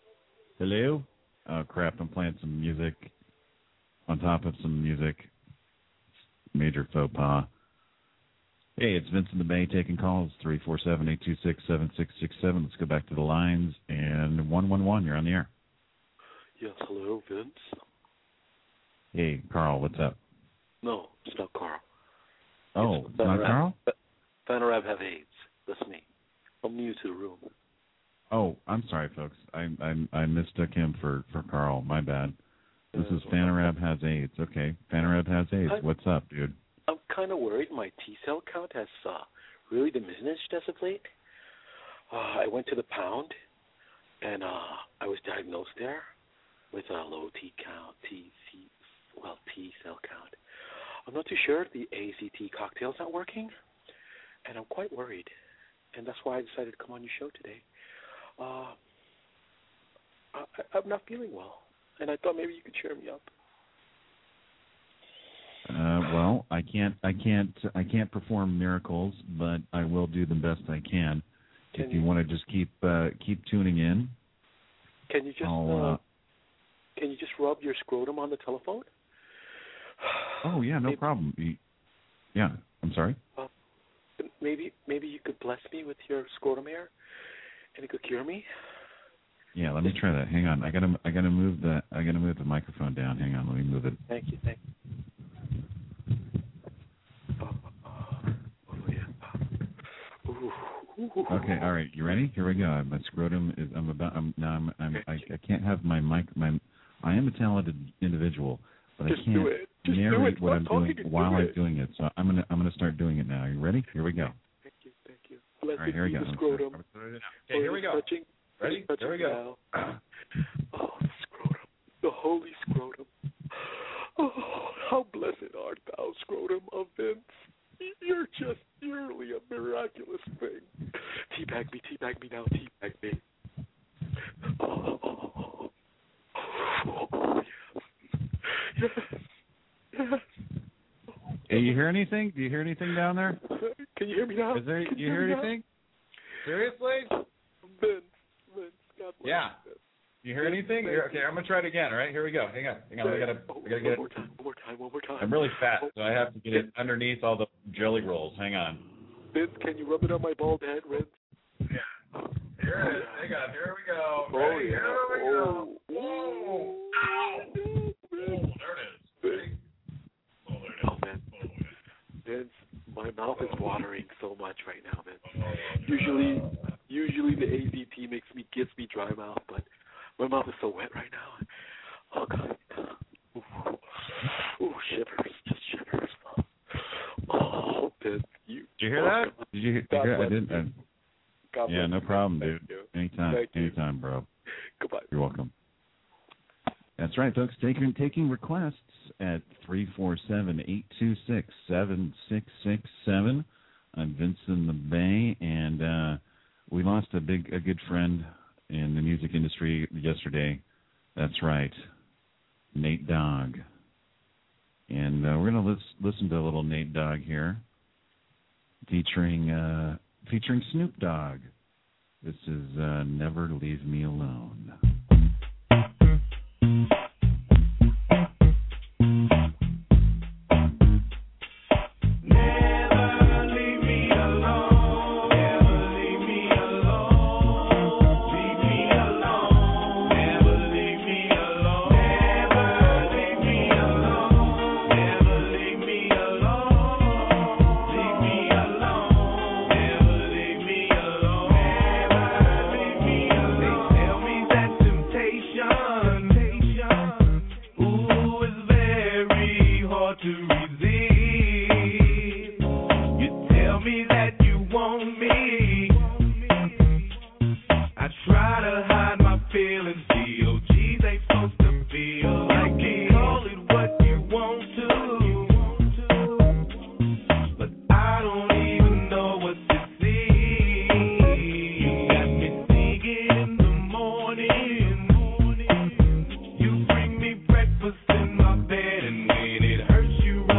Hello? Oh, crap, I'm playing some music on top of some music. Major faux pas. Hey, it's Vince in the Bay taking calls, three four seven, eight two six, seven six six seven. Let's go back to the lines. And one one one, you're on the air. Yes, hello, Vince. Hey, Carl, what's up? No, it's not Carl. Oh, it's, it's not Carl? Van Arab have AIDS. That's me. I'm new to the room. Oh, I'm sorry, folks. I I, I mistook him for, for Carl. My bad. This is Fanarab has AIDS. Okay, Fanarab has AIDS. I'm, What's up, dude? I'm kind of worried my T-cell count has uh, really diminished as of late. Uh, I went to the pound, and uh, I was diagnosed there with a low T count, T, C, well, T-cell count. I'm not too sure. The A Z T cocktail's not working, and I'm quite worried. And that's why I decided to come on your show today. Uh, I, I'm not feeling well, and I thought maybe you could cheer me up. Uh, well, I can't, I can't, I can't perform miracles, but I will do the best I can. can if you, you want to just keep, uh, keep tuning in. Can you just, uh, uh, can you just rub your scrotum on the telephone? Oh yeah, no maybe, problem. Yeah, I'm sorry. Uh, maybe, maybe you could bless me with your scrotum air, and it could cure me. Yeah, let me try that. Hang on, I gotta, I gotta move the, I gotta move the microphone down. Hang on, let me move it. Thank you, thank you. Okay, all right. You ready? Here we go. My scrotum is. I'm about. I'm now. I'm. I'm I, I can't have my mic. My. I am a talented individual, but Just I can't do it. Just narrate do it. what I'm doing while do I'm it. doing it. So I'm gonna. I'm gonna start doing it now. Are you ready? Here we go. Thank you. Thank you. Blessed all right, here we go. The scrotum. Okay, here we go. Touching, ready? Here we go. Oh, the scrotum. The holy scrotum. Oh, how blessed art thou, scrotum of Vince. You're just purely a miraculous thing. Teabag me, teabag me now, teabag me. Oh, oh, oh, oh, oh yes. Yes. Yes. Hey, you hear anything? Do you hear anything down there? Can you hear me now? Is there? Can you hear anything? Seriously? Vince, Vince, God bless yeah. you. You hear anything? You're, okay, I'm gonna try it again. All right, here we go. Hang on, hang on. We gotta, we gotta get one more it. time, one more time, one more time. I'm really fat, so I have to get it underneath all the jelly rolls. Hang on. Vince, can you rub it on my bald head, Vince? Yeah. Here it is. Hang on. Here we go. Oh, Ready? yeah. Here we go. Oh. Whoa. Ow. Oh, there it is. Ready? Oh, there it is. Oh, man. Oh, Vince, my mouth is watering so much right now, Vince. oh, Usually, usually the A Z T makes me gives me dry mouth, but my mouth is so wet right now. Oh God! Ooh, ooh shivers, just shivers. Oh, Vince, you. Did you hear that? God. Did you hear? God I didn't. You. I, yeah, no problem, Thank dude. You. Anytime, Thank anytime, you. bro. Goodbye. You're welcome. That's right, folks. Taking taking requests at three four seven, eight two six, seven six six seven. I'm Vincent the Bay, and uh, we lost a big, a good friend in the music industry yesterday. That's right, Nate Dogg. And uh, we're going to lis- listen to a little Nate Dogg here, featuring uh, featuring Snoop Dogg. This is uh, Never Leave Me Alone. You bring me breakfast in my bed, and when it hurts, you run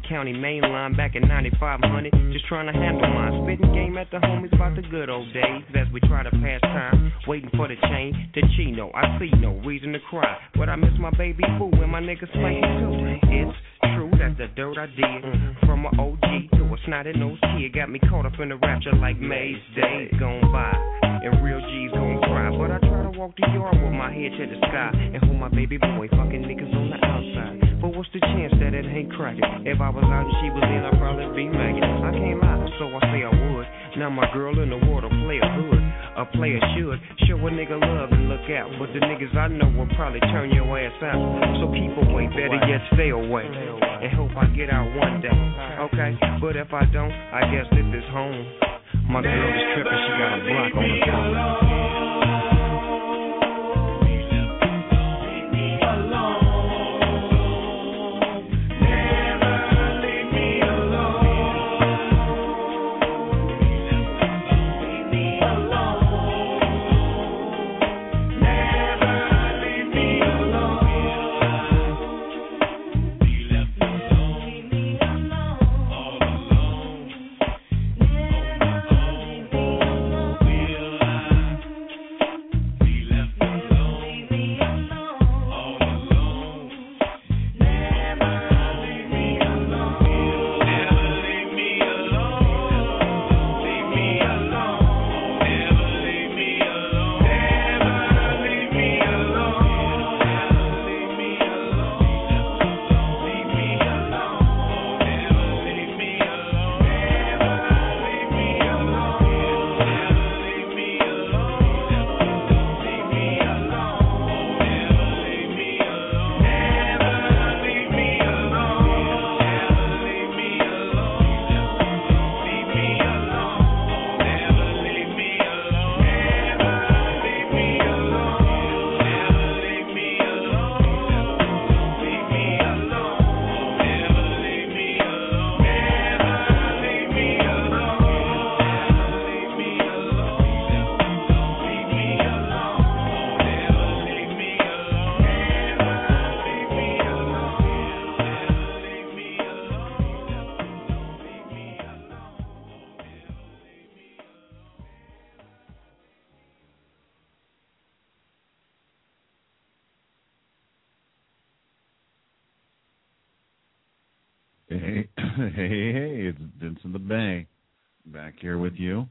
County main line back in ninety-five hundred. Just trying to handle mine. Spitting game at the homies about the good old days. As we try to pass time, waiting for the chain to Chino. I see no reason to cry, but I miss my baby boo and my niggas playing too. It's true that the dirt I did mm-hmm. from an O G to a snotty-nosed kid got me caught up in the rapture like May's days gone by. And real G's gon' cry, but I try to walk the yard with my head to the sky and hold my baby boy fucking niggas on the outside. But what's the chance that it ain't cracking? If I was out and she was in, I'd probably be magging. I can't lie, so I say I would. Now my girl in the water play a hood. A player should show a nigga love and look out. But the niggas I know will probably turn your ass out. So keep away, better yet stay away. And hope I get out one day, okay? But if I don't, I guess this is home. My girl is tripping, she got a block on the phone. Hey, hey, hey, it's Vince in the Bay, back here with you.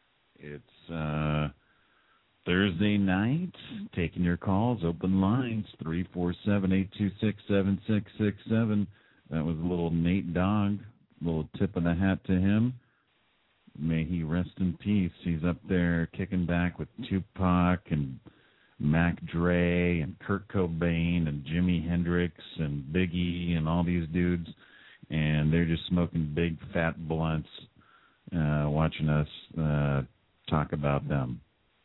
It's uh, Thursday night, taking your calls, open lines, three four seven, eight two six, seven six six seven. That was a little Nate Dogg, a little tip of the hat to him. May he rest in peace. He's up there kicking back with Tupac and Mac Dre and Kurt Cobain and Jimi Hendrix and Biggie and all these dudes. And they're just smoking big fat blunts, uh, watching us uh, talk about them.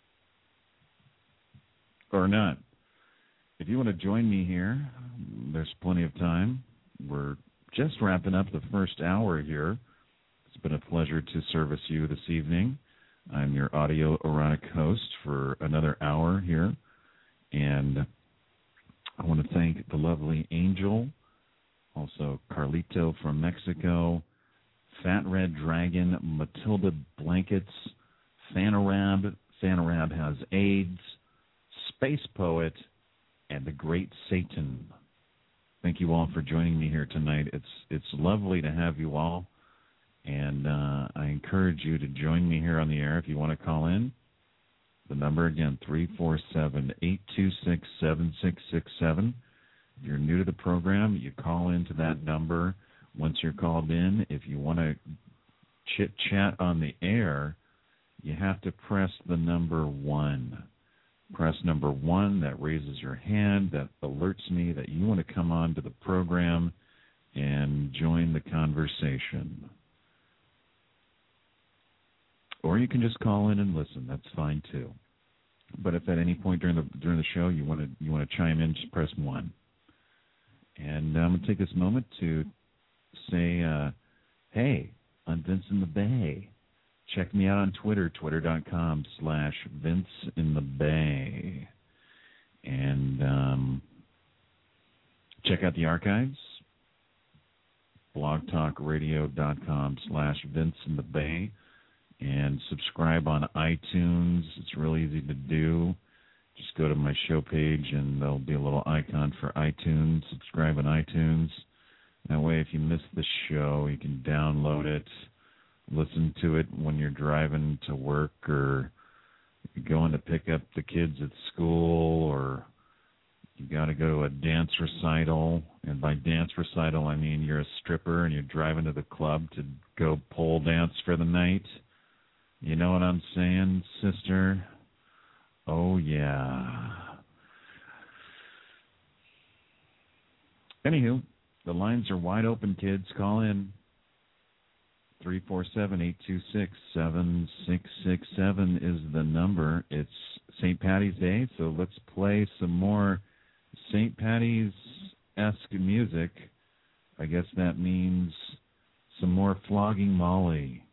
Or not. If you want to join me here, there's plenty of time. We're just wrapping up the first hour here. It's been a pleasure to service you this evening. I'm your audio erotic host for another hour here. And I want to thank the lovely Angel, also Carlito from Mexico, Fat Red Dragon, Matilda Blankets, Fanarab, Fanarab has AIDS, Space Poet, and the Great Satan. Thank you all for joining me here tonight. It's it's lovely to have you all, and uh, I encourage you to join me here on the air if you want to call in. The number again, three four seven, eight two six, seven six six seven. If you're new to the program, you call into that number. Once you're called in, if you want to chit-chat on the air, you have to press the number one. Press number one. That raises your hand. That alerts me that you want to come on to the program and join the conversation. Or you can just call in and listen. That's fine too. But if at any point during the during the show you want to you want to chime in, just press one. And I'm going to take this moment to say, uh, hey, I'm Vince in the Bay. Check me out on Twitter, twitter.com slash Vince in the Bay. And um, check out the archives. blogtalkradio.com slash Vince in the Bay, and subscribe on iTunes. It's really easy to do. Just go to my show page, and there'll be a little icon for iTunes. Subscribe on iTunes. That way, if you miss the show, you can download it, listen to it when you're driving to work, or you're going to pick up the kids at school, or you got to go to a dance recital. And by dance recital, I mean you're a stripper and you're driving to the club to go pole dance for the night. You know what I'm saying, sister? Oh, yeah. Anywho, the lines are wide open, kids. Call in. three four seven, eight two six, seven six six seven is the number. It's Saint Patty's Day, so let's play some more Saint Patty's-esque music. I guess that means some more Flogging Molly.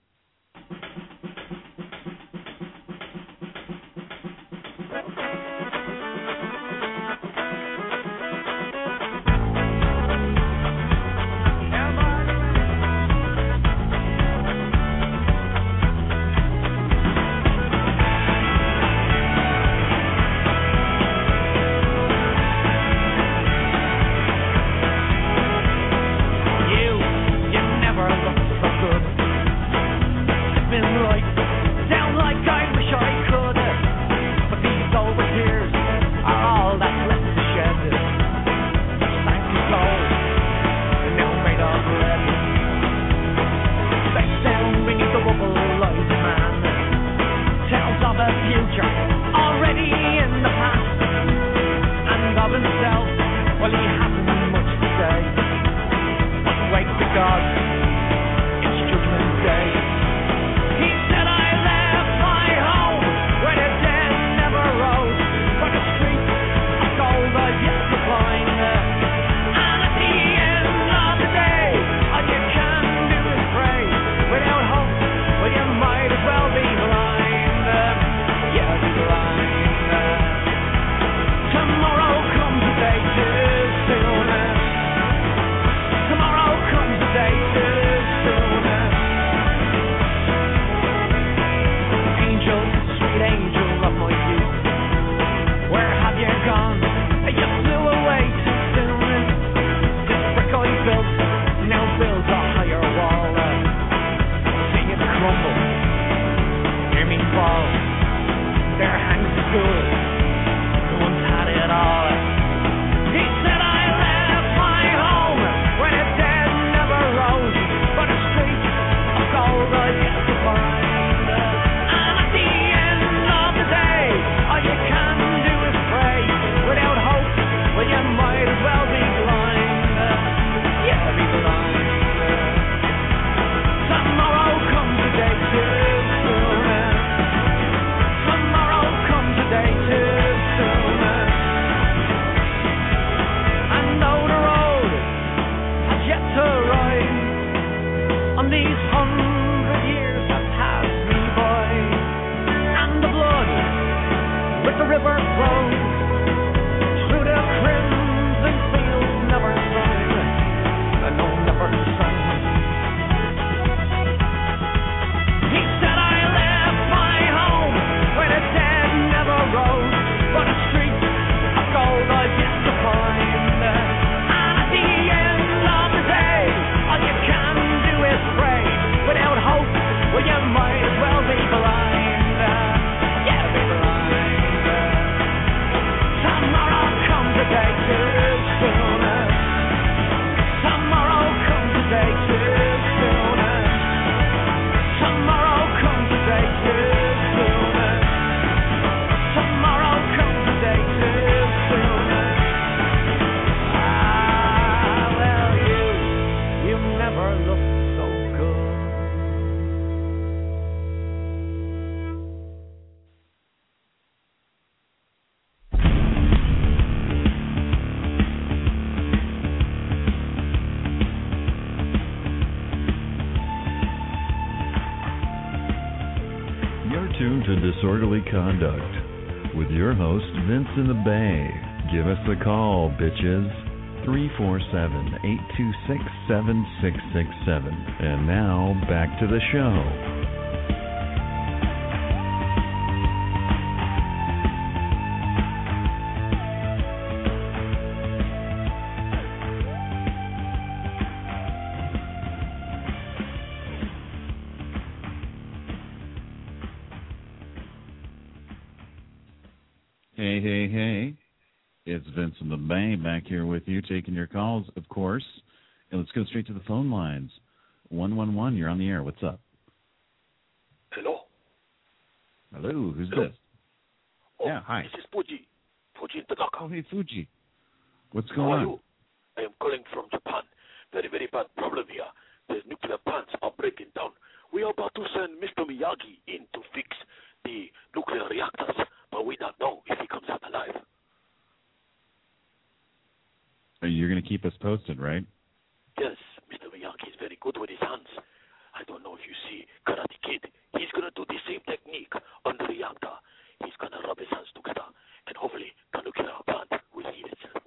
Disorderly Conduct with your host, Vince in the Bay. Give us a call, bitches. three four seven, eight two six, seven six six seven. And now, back to the show. Hey, hey, hey. It's Vince in the Bay back here with you, taking your calls, of course. And let's go straight to the phone lines. one one one, you're on the air. What's up? Hello? Hello, who's Hello? this? Oh, yeah, hi. This is Fuji. Fuji in Tanaka. Oh, hey, Fuji. What's How going are on? you? I am calling from Japan. Very, very bad problem here. The nuclear plants are breaking down. We are about to send Mister Miyagi in to fix the nuclear reactors, but we don't know if he comes out alive. You're going to keep us posted, right? Yes, Mister Miyagi is very good with his hands. I don't know if you see Karate Kid. He's going to do the same technique on the reactor. He's going to rub his hands together, and hopefully the nuclear plant will heal itself.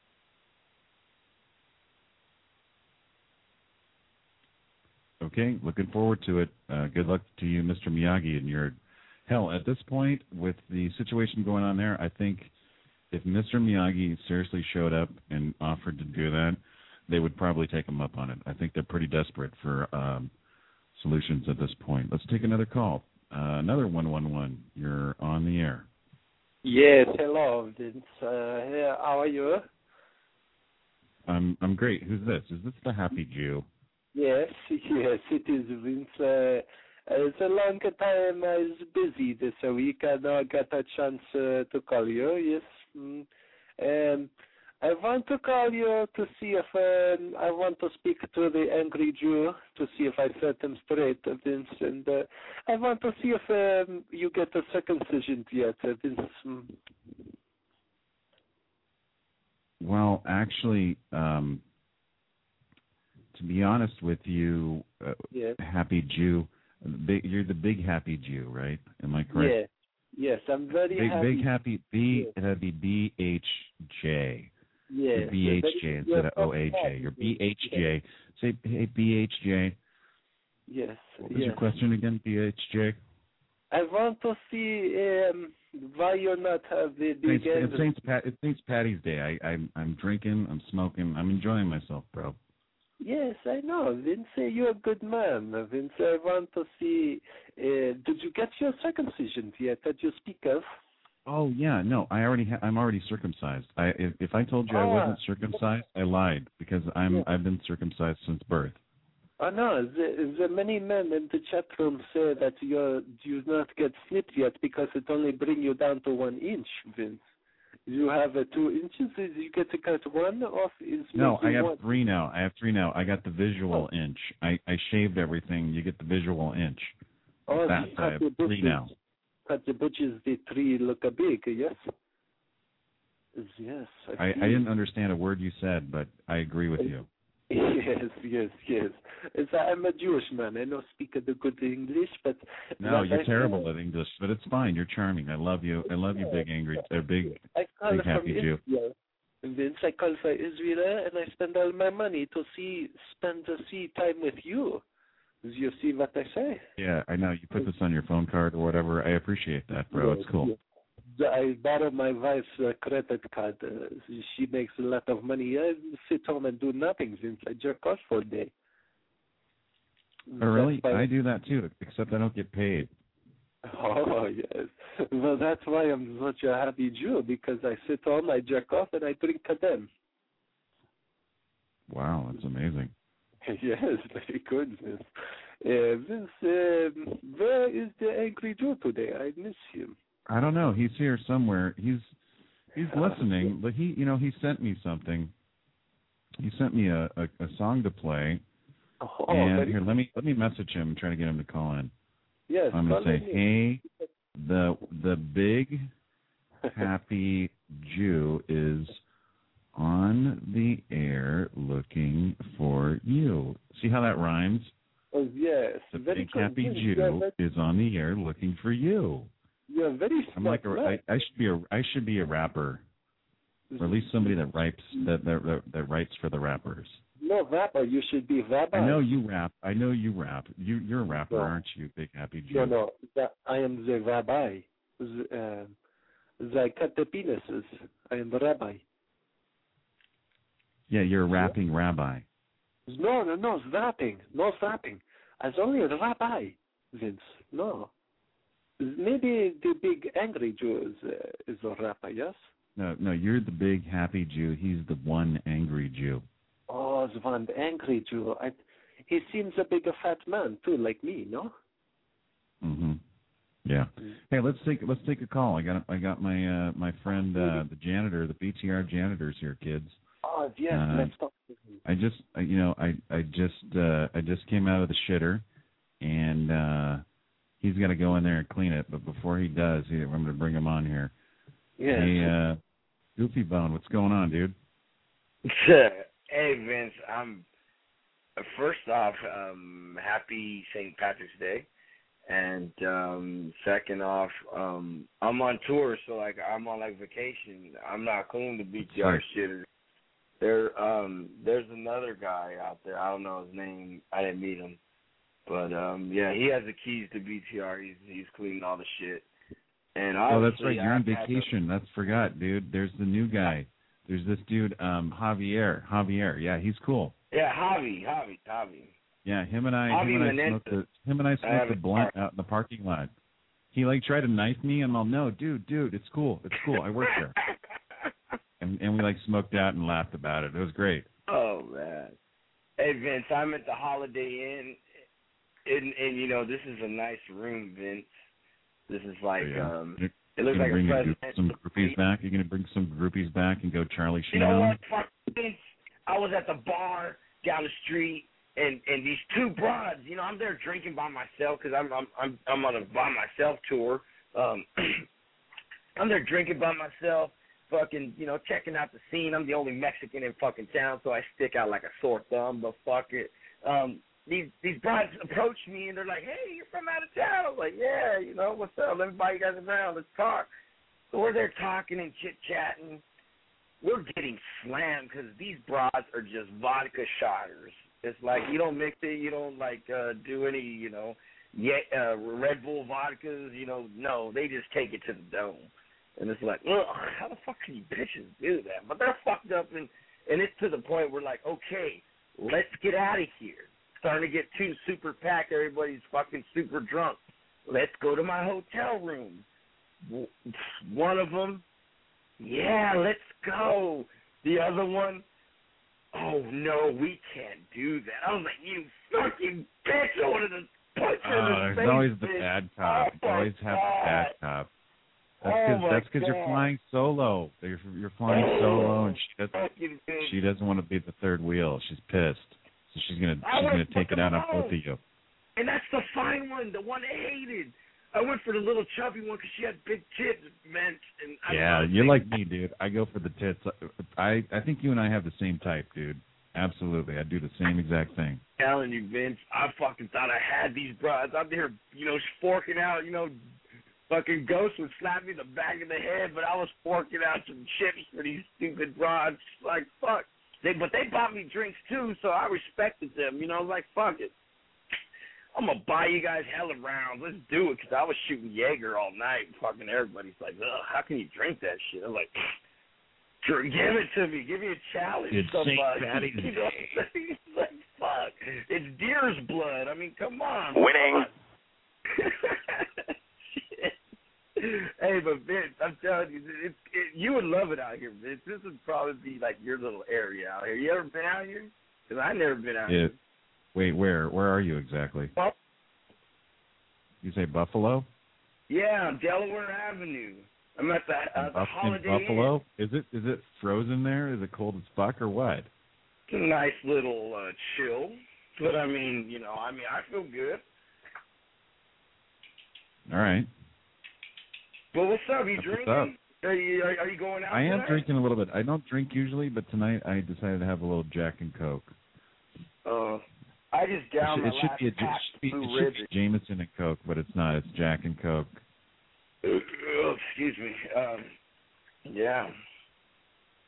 Okay, looking forward to it. Uh, good luck to you, Mister Miyagi, and your hell. At this point, with the situation going on there, I think if Mister Miyagi seriously showed up and offered to do that, they would probably take him up on it. I think they're pretty desperate for um, solutions at this point. Let's take another call. Uh, another one one one. You're on the air. Yes, hello, Vince. Uh, yeah, how are you? I'm I'm great. Who's this? Is this the Happy Jew? Yes, yes, it is, Vince. Uh, it's a long time I was busy this week. I now got a chance uh, to call you, yes. Mm. Um, I want to call you to see if um, I want to speak to the angry Jew to see if I set him straight, uh, Vince. And uh, I want to see if um, you get a circumcision yet, uh, Vince. Mm. Well, actually, um, to be honest with you, uh, yes. Happy Jew, big, you're the big Happy Jew, right? Am I correct? Yes, yes, I'm very big, happy. Big Happy, B, yes. that'd be B H J. Yes. You're B H J instead of O A J. You're B H J. Say, hey, B H J. Yes. What was yes. your question again, B H J? I want to see um, why you're not have the big It's, it's, Saint Pat, it's Saint Patty's Day. I, I'm, I'm drinking, I'm smoking, I'm enjoying myself, bro. Yes, I know. Vince, you're a good man. Vince, I want to see, uh, did you get your circumcision yet that you speak of? Oh, yeah, no, I already ha- I'm already circumcised. I if, if I told you ah, I wasn't circumcised, I lied, because I'm, yeah. I've been circumcised since birth. Oh, no, the, the many men in the chat room say that you do not get snipped yet because it only bring you down to one inch, Vince. You have a two inches. You get to cut one off. Is no, I have one. three now. I have three now. I got the visual oh. inch. I, I shaved everything. You get the visual inch. Oh, That's I have three now. Cut the butches. The three look a big. Yes. Yes. I, I, I didn't understand a word you said, but I agree with you. Yes, yes, yes. It's, I'm a Jewish man. I don't speak the good English, but no, you're I, terrible at English, but it's fine. You're charming. I love you. I love you, big angry, uh, big, I call big happy Jew. Vince, I call for Israel, and I spend all my money to see spend to see time with you. Do you see what I say? Yeah, I know. You put this on your phone card or whatever. I appreciate that, bro. Yes, it's cool. Yes. I borrow my wife's uh, credit card. Uh, she makes a lot of money. I sit home and do nothing since I jerk off for a day. Oh, really? I do that too, except I don't get paid. Oh, yes. Well, that's why I'm such a happy Jew, because I sit home, I jerk off, and I drink Kadem. Wow, that's amazing. Yes, very good, Vince. Uh, Vince, um, where is the angry Jew today? I miss him. I don't know. He's here somewhere. He's he's listening, but he, you know, he sent me something. He sent me a, a, a song to play. Oh, and here, let me let me message him, try to get him to call in. Yes, I'm gonna say, hey, the the big happy Jew is on the air looking for you. See how that rhymes? Oh yes. The very big happy Jew very... is on the air looking for you. You're very smart. I'm like a, I, I should be a I should be a rapper. or at least somebody that writes that that that, that writes for the rappers. No, rapper. You should be rabbi. I know you rap. I know you rap. You you're a rapper, No. aren't you, Big Happy Jew? No, no. That, I am the rabbi. The, uh, they cut the penises. I am the rabbi. Yeah, you're a rapping rabbi. No, no, no. Rapping. No rapping. As only a rabbi, Vince. No. Maybe the big angry Jew is, uh, is a rapper, yes? No, no, you're the big happy Jew. He's the one angry Jew. Oh, the one angry Jew. I, he seems a big fat man too, like me, no? Mhm. Yeah. Hey, let's take let's take a call. I got I got my uh, my friend uh, the janitor, the B T R janitor's here, kids. Oh yes, uh, let's talk to him. I just I, you know I I just uh, I just came out of the shitter, and uh, he's got to go in there and clean it. But before he does, he, I'm going to bring him on here. Yeah. Hey, uh, Goofy Bone, what's going on, dude? Hey, Vince. I'm uh, first off, um, happy Saint Patrick's Day, and um, second off, um, I'm on tour, so like I'm on like vacation. I'm not clean to B T R shitters. There, um, there's another guy out there. I don't know his name. I didn't meet him, but um, yeah, he has the keys to B T R. He's he's cleaning all the shit. And oh, that's right. obviously, You're on I've had vacation. That's forgot, dude. There's the new guy. There's this dude, um, Javier. Javier. Yeah, he's cool. Yeah, Javi, Javi, Javi. Yeah, him and I, Javi him and I Menendez. smoked the, him and I I smoked have the a blunt car. out in the parking lot. He like tried to knife me, and I'm all, no, dude, dude, it's cool, it's cool. I work there. and and we like smoked out and laughed about it. It was great. Oh man. Hey Vince, I'm at the Holiday Inn, and and you know this is a nice room, Vince. This is like Oh, yeah. um, You're it looks gonna like bring a a group- president. some groupies back. You're gonna bring some groupies back and go Charlie Sheen. You know on what, fuck, Vince? I was at the bar down the street, and and these two broads. You know, I'm there drinking by myself because I'm I'm I'm I'm on a by myself tour. Um, I'm there drinking by myself, fucking, you know, checking out the scene. I'm the only Mexican in fucking town, so I stick out like a sore thumb. But fuck it. Um, these these broads approach me and they're like, "Hey, you're from out of town." I'm like, "Yeah, you know, what's up? Let me buy you guys around. Let's talk." So we're there talking and chit chatting. We're getting slammed because these broads are just vodka shotters. It's like you don't mix it, you don't like uh, do any, you know, yeah, uh, Red Bull vodkas. You know, no, they just take it to the dome. And it's like, ugh, how the fuck can you bitches do that? But they're fucked up, and and it's to the point where like, okay, let's get out of here. Starting to get too super packed. Everybody's fucking super drunk. Let's go to my hotel room. One of them, yeah, let's go. The other one, oh no, we can't do that. I was like, you fucking bitch! I wanted to punch her Oh, in the there's face. always the bitch. bad cop. Oh, You always my have the bad God. cop. That's Oh, because my that's because you're God. flying solo. You're, you're flying Oh, solo, and she doesn't. fucking bitch. She doesn't want to be the third wheel. She's pissed, so she's gonna I she's wanna gonna take fuck it out them on both both. of you. And that's the fine one, the one I hated. I went for the little chubby one because she had big tits, man. And I Yeah, don't know, you're like me, dude. I go for the tits. I I think you and I have the same type, dude. Absolutely, I do the same exact thing. telling you, Vince, I fucking thought I had these broads. I'm there, you know, forking out, you know, fucking Ghost would slap me in the back of the head, but I was forking out some chips for these stupid broads. Like, fuck. They, but they bought me drinks, too, so I respected them. You know, I was like, fuck it. I'm going to buy you guys hella rounds. Let's do it, because I was shooting Jaeger all night. Fucking everybody's like, ugh, how can you drink that shit? I'm like, give it to me. Give me a challenge. It's somebody. Saint Patty's You know what I'm saying? It's like, fuck. It's deer's blood. I mean, come on. Winning. Shit. Hey, but Vince, I'm telling you, it's, it, you would love it out here, Vince. This would probably be like your little area out here. You ever been out here? Because I've never been out Yeah. here. Wait, where where are you exactly? Well, You say Buffalo? yeah, on Delaware Avenue. I'm at the, uh, the Buff- in Holiday Buffalo? Inn. Is it is it frozen there? Is it cold as fuck or what? It's a nice little uh, chill. But, I mean, you know, I mean, I feel good. All right. Well, what's up? You That's what's drinking? Are you, are, are you going out I am tonight? drinking a little bit. I don't drink usually, but tonight I decided to have a little Jack and Coke. Uh, I just It down should, my it should last be a, it pack should be, of Blue it should Ridge. be Jameson and Coke, but it's not. It's Jack and Coke. Oh, excuse me. Um, yeah.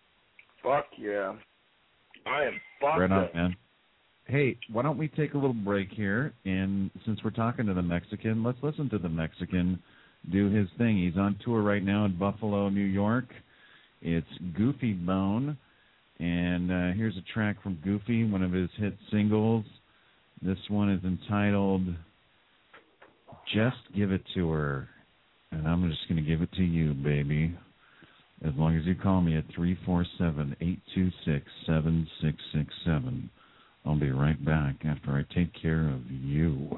Fuck yeah. I am fucked Right on, up. man. Hey, why don't we take a little break here, and since we're talking to the Mexican, let's listen to the Mexican do his thing. He's on tour right now in Buffalo, New York. It's Goofy Bone, and uh, here's a track from Goofy, one of his hit singles. This one is entitled Just Give It to Her, and I'm just going to give it to you, baby, as long as you call me at three four seven, eight two six, seven six six seven. I'll be right back after I take care of you.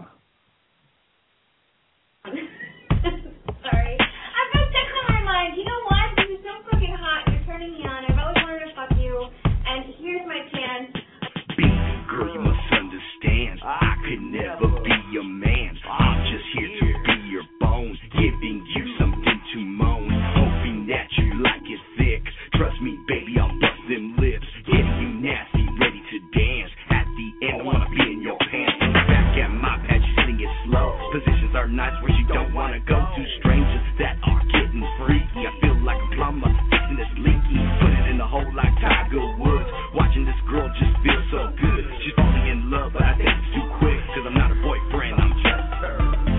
Sorry. I've got sex on my mind. You know what? This is so fucking hot. You're turning me on. I've always wanted to fuck you. And here's my chance. Baby girl, you must understand. I could never be your man. I'm just here to be your bone, giving you something to moan. Hoping that you like it thick. Trust me, baby, I'll bust them lips. Getting you nasty, ready to dance. At the end, I wanna be in your pants. Back at my pad, you sing it slow. Positions are nice where you don't wanna go to. Strangers that are getting freaky. I feel like a plumber fixing this leaky. Put it in the hole like Tiger Woods. Watching this girl just feel so good. She's falling in love, but I think it's too quick. Cause I'm not her boyfriend, I'm just her.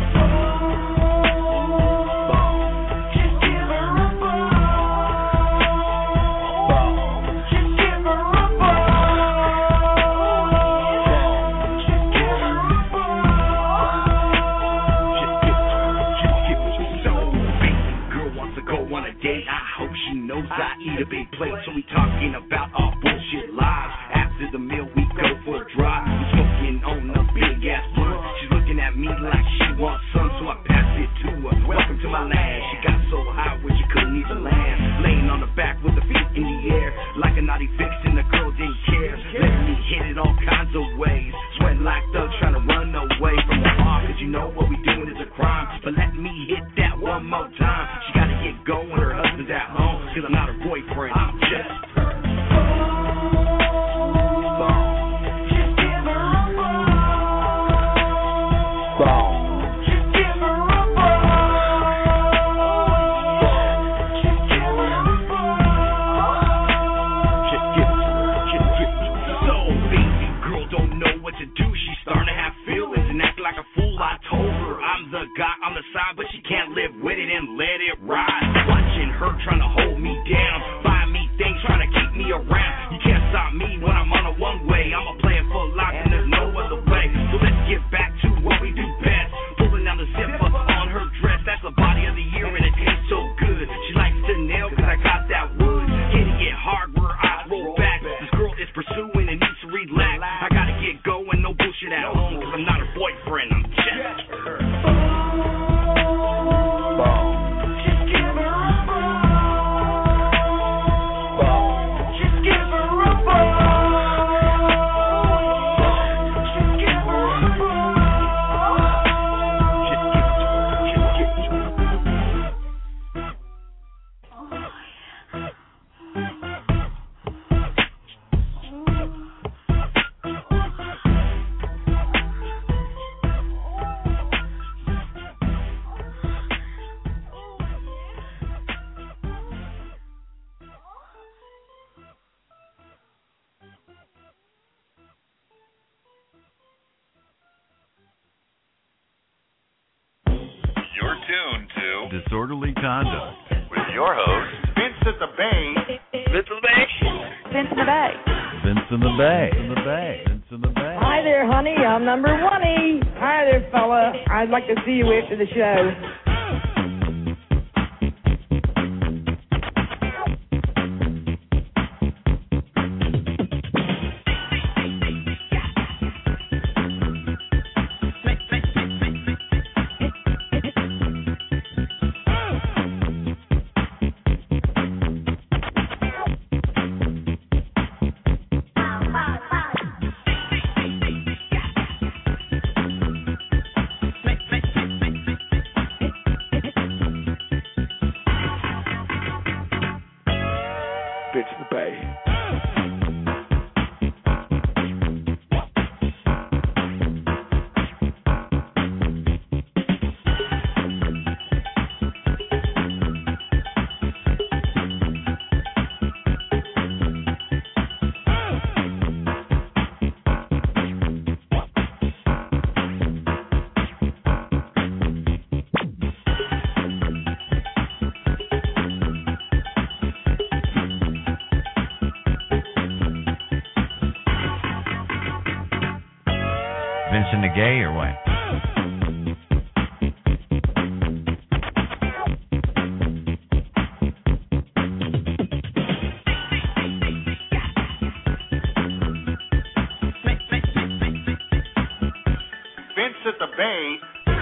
She knows I eat a big plate, so we talking about our bullshit lives. After the meal, we go for a drive. We smoking on a big ass blunt. She's looking at me like she wants some, so I pass it to her. Welcome to my land. She got so high where she couldn't even land. Laying on her back with her feet in the air, like a naughty vixen, the girl didn't care. Letting me hit it all kinds of ways. Sweating like thugs trying to run away from the bar, cause you know what we doing is a crime. But let me hit that one more time. She gotta get going, her husband's at home. Cause I'm not her boyfriend, I'm just her. Just give her a bone. Just give her a bone. Just give her a bone. Just give it to her, just give it to her. So, baby girl don't know what to do. She's starting to have feelings and act like a fool. I told her I'm the guy on the side, but she can't live with it and let it ride. Watching her trying to hold me down, buy me things, trying to keep me around. You can't stop me when I'm on a one way. I'm a player for life and there's no other way. So let's get back to what we do best. Pulling down the zipper on her dress. That's the body of the year and it tastes so good. She likes to nail cause I got that wood. Hitting it hard where I roll back. This girl is pursuing and needs to relax. I gotta get going, no bullshit at home. Cause I'm not her boyfriend, I'm just her. You're tuned to Disorderly Conduct with your host, Vincent the Bay. Vincent the Bay. Vincent the Bay. Vincent the Bay. Vincent the Bay. Vincent the Bay. Hi there, honey. I'm number one-y. Hi there, fella. I'd like to see you after the show. the Bay.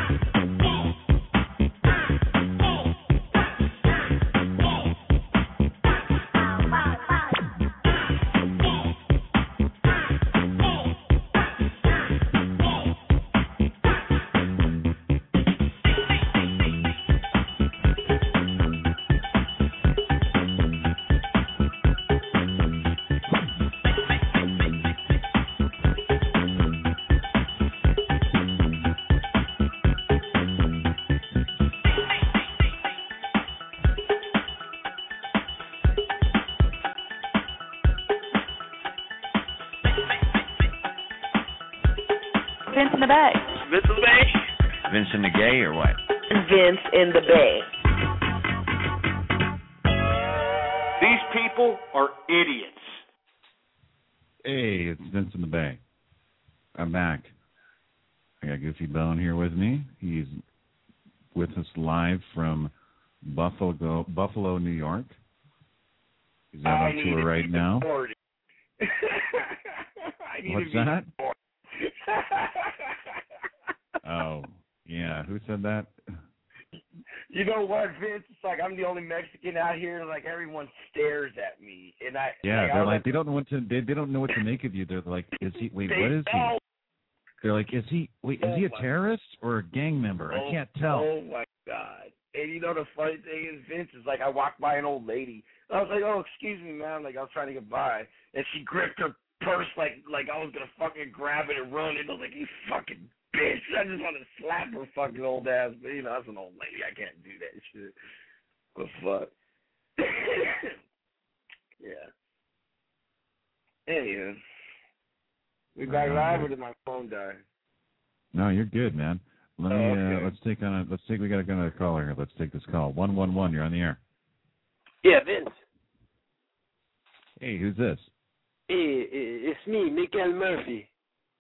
Vince in the Bay. Vince in the Bay? Vince in the Gay or what? Vince in the Bay. These people are idiots. Hey, it's Vince in the Bay. I'm back. I got Goofy Bone here with me. He's with us live from Buffalo, Buffalo, New York. He's out on tour right now. What's that? Oh, yeah. Who said that? You know what, Vince? It's like I'm the only Mexican out here, and like everyone stares at me, and I. Yeah, like, they're I like like they don't know what to they, they don't know what to make of you. They're like, is he? Wait, they what is he? know. They're like, is he? Wait, is he a Oh, terrorist or a gang member? Oh, I can't tell. Oh my God! And you know the funny thing is, Vince is like I walked by an old lady. I was like, oh, excuse me, ma'am. Like I was trying to get by, and she gripped her purse like like I was gonna fucking grab it and run. And I was like, you fucking bitch! I just want to slap her fucking old ass. But you know, that's an old lady. I can't do that shit. But fuck. Yeah. Anyway, we back live, or did my phone die? No, you're good, man. Let me. Oh, okay. uh, let's take on a. Let's take. We got another caller here. Let's take this call. One one one. You're on the air. Yeah, Vince. Hey, who's this? Hey, it's me, Miguel Murphy.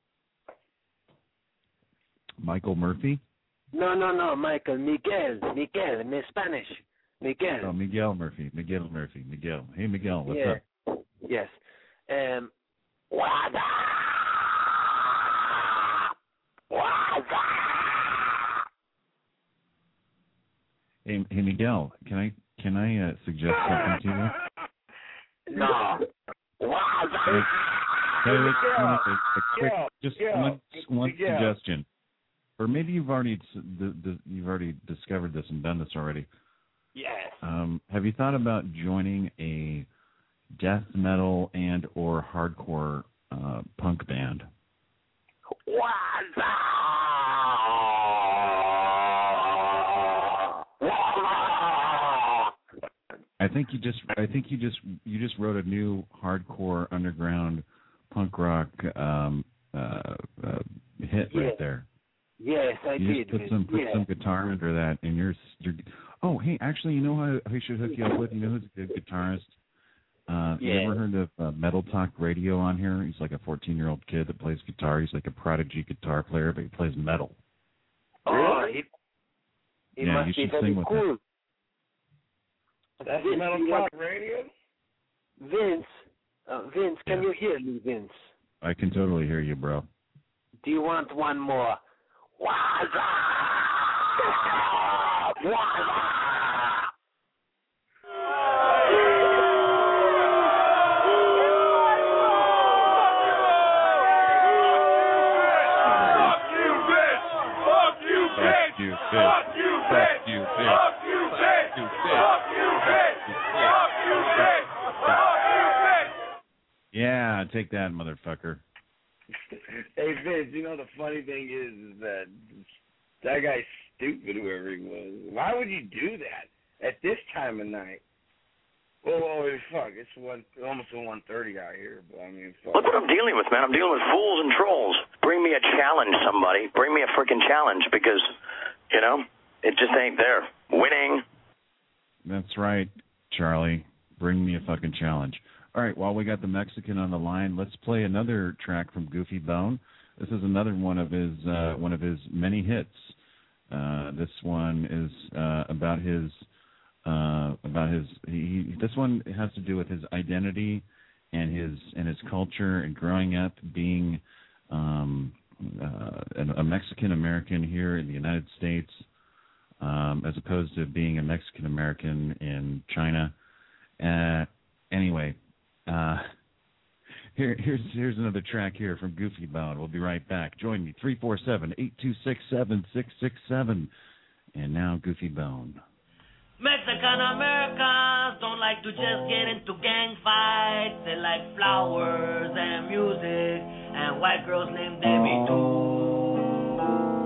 Michael Murphy? No, no, no, Michael. Miguel. Miguel. In Spanish. Miguel. Oh, Miguel Murphy. Miguel Murphy. Miguel. Hey, Miguel. What's yeah. up? Yes. Um. What's up? What's up? Hey, hey, Miguel. Can I can I uh, suggest something to you? No. What's Hey, hey, wait, Miguel. a quick, Miguel. just Miguel. one one Miguel. suggestion, or maybe you've already the, the, you've already discovered this and done this already. Yes. Um, have you thought about joining a death metal and or hardcore uh, punk band? What's up? I think you just I think you just you just wrote a new hardcore underground punk rock um, uh, uh, hit right Yes. there. Yes, I You did. just put some put yeah. some guitar under that, and you're you're. Oh, hey, actually, you know who I should hook you up with? You know who's a good guitarist? Uh, You Yeah. ever heard of uh, Metal Talk Radio on here? He's like a fourteen-year-old kid that plays guitar. He's like a prodigy guitar player, but he plays metal. Oh, it, it Yeah, must you be should very sing with cool. That's Vince, Metal you Talk want- Radio. Vince, uh, Vince, can Yeah. you hear me, Vince? I can totally hear you, bro. Do you want one more? What's up? What's up? Fuck you, bitch! Fuck you, bitch! you, Fuck you, bitch! you, Fuck you, bitch! you, Fuck you, bitch! Fuck you, bitch! Fuck you, bitch! Yeah, take that, motherfucker. Hey Vince, you know the funny thing is, is that that guy's stupid, whoever he was. Why would you do that at this time of night? Oh, oh fuck! It's one almost one thirty out here, but I mean, fuck. Look what I'm dealing with, man. I'm dealing with fools and trolls. Bring me a challenge, somebody. Bring me a freaking challenge because, you know, it just ain't there. Winning. That's right, Charlie. Bring me a fucking challenge. All right, while we got the Mexican on the line, let's play another track from Goofy Bone. This is another one of his uh, one of his many hits. Uh, this one is uh, about his uh, about his. He, this one has to do with his identity and his and his culture and growing up being um, uh, a Mexican American here in the United States, um, as opposed to being a Mexican American in China. Uh, anyway, uh, here, here's here's another track here from Goofy Bone. We'll be right back. Join me, three four seven, eight two six, seven six six seven. And now Goofy Bone. Mexican Americans don't like to just get into gang fights. They like flowers and music and white girls named Debbie too.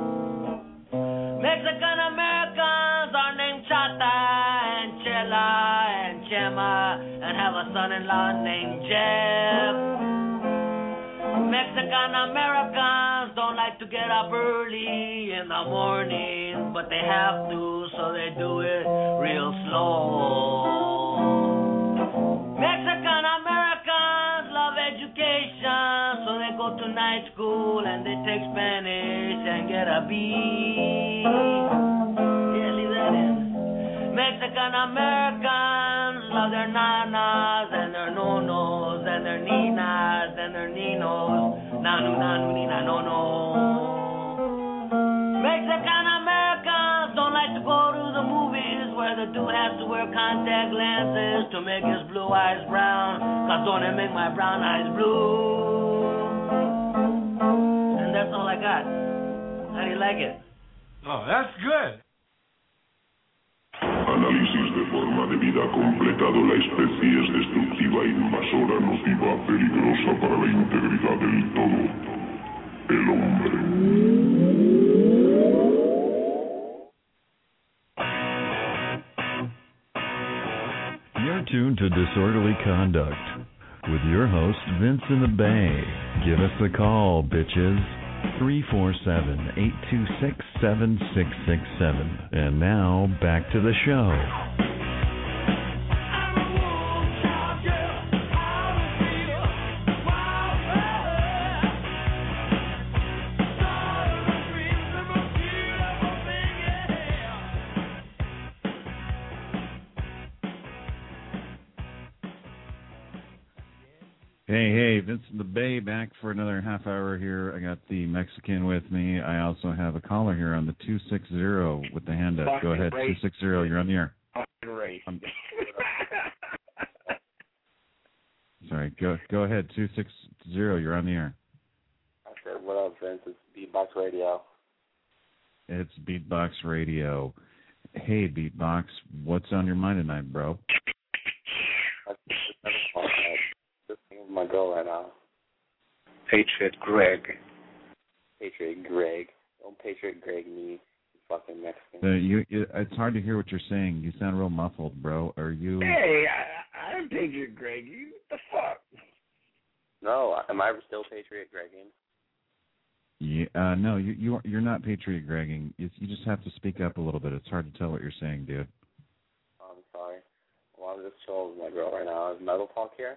Mexican Americans are named Chata and Chela and Chema and have a son-in-law named Jeff. Mexican Americans don't like to get up early in the morning, but they have to, so they do it real slow. Mexican Americans love education, so they go to night school and they take Spanish and get a B. Yeah, leave that in. Mexican Americans love their nanas and their nonos and their ninas and their ninos. Nanu, nanu, nina, no, no. Mexican Americans don't like to go to the movies where the dude has to wear contact lenses to make his blue eyes brown, cause don't it make my brown eyes blue? And that's all I got. How do you like it? Oh, that's good. Análisis de forma de vida completado. La especie es destructiva, invasora, nociva, peligrosa para la integridad del todo. El hombre. You're tuned to Disorderly Conduct with your host, Vince in the Bay. Give us a call, bitches. three four seven, eight two six, seven six six seven. And now, back to the show. Hey, hey, Vince in the Bay back for another half hour here. I got the Mexican with me. I also have a caller here on the two six zero with the hand up. Go ahead, two six zero. You're on the air. Um, sorry, go go ahead, two six zero. You're on the air. I said, what up, Vince? It's Beatbox Radio. It's Beatbox Radio. Hey, Beatbox, what's on your mind tonight, bro? My girl right now. Patriot Greg. Patriot Greg. Don't Patriot Greg me, you fucking Mexican. Uh, you, you, it's hard to hear what you're saying. You sound real muffled, bro. Are you? Hey, I, I'm Patriot Greg. You, what the fuck? No, am I still Patriot Gregging? Yeah, uh, no, you, you, you're not Patriot Gregging. You, you just have to speak up a little bit. It's hard to tell what you're saying, dude. Oh, I'm sorry. Well, I'm just chilling with my girl right now. Is Metal Talk here?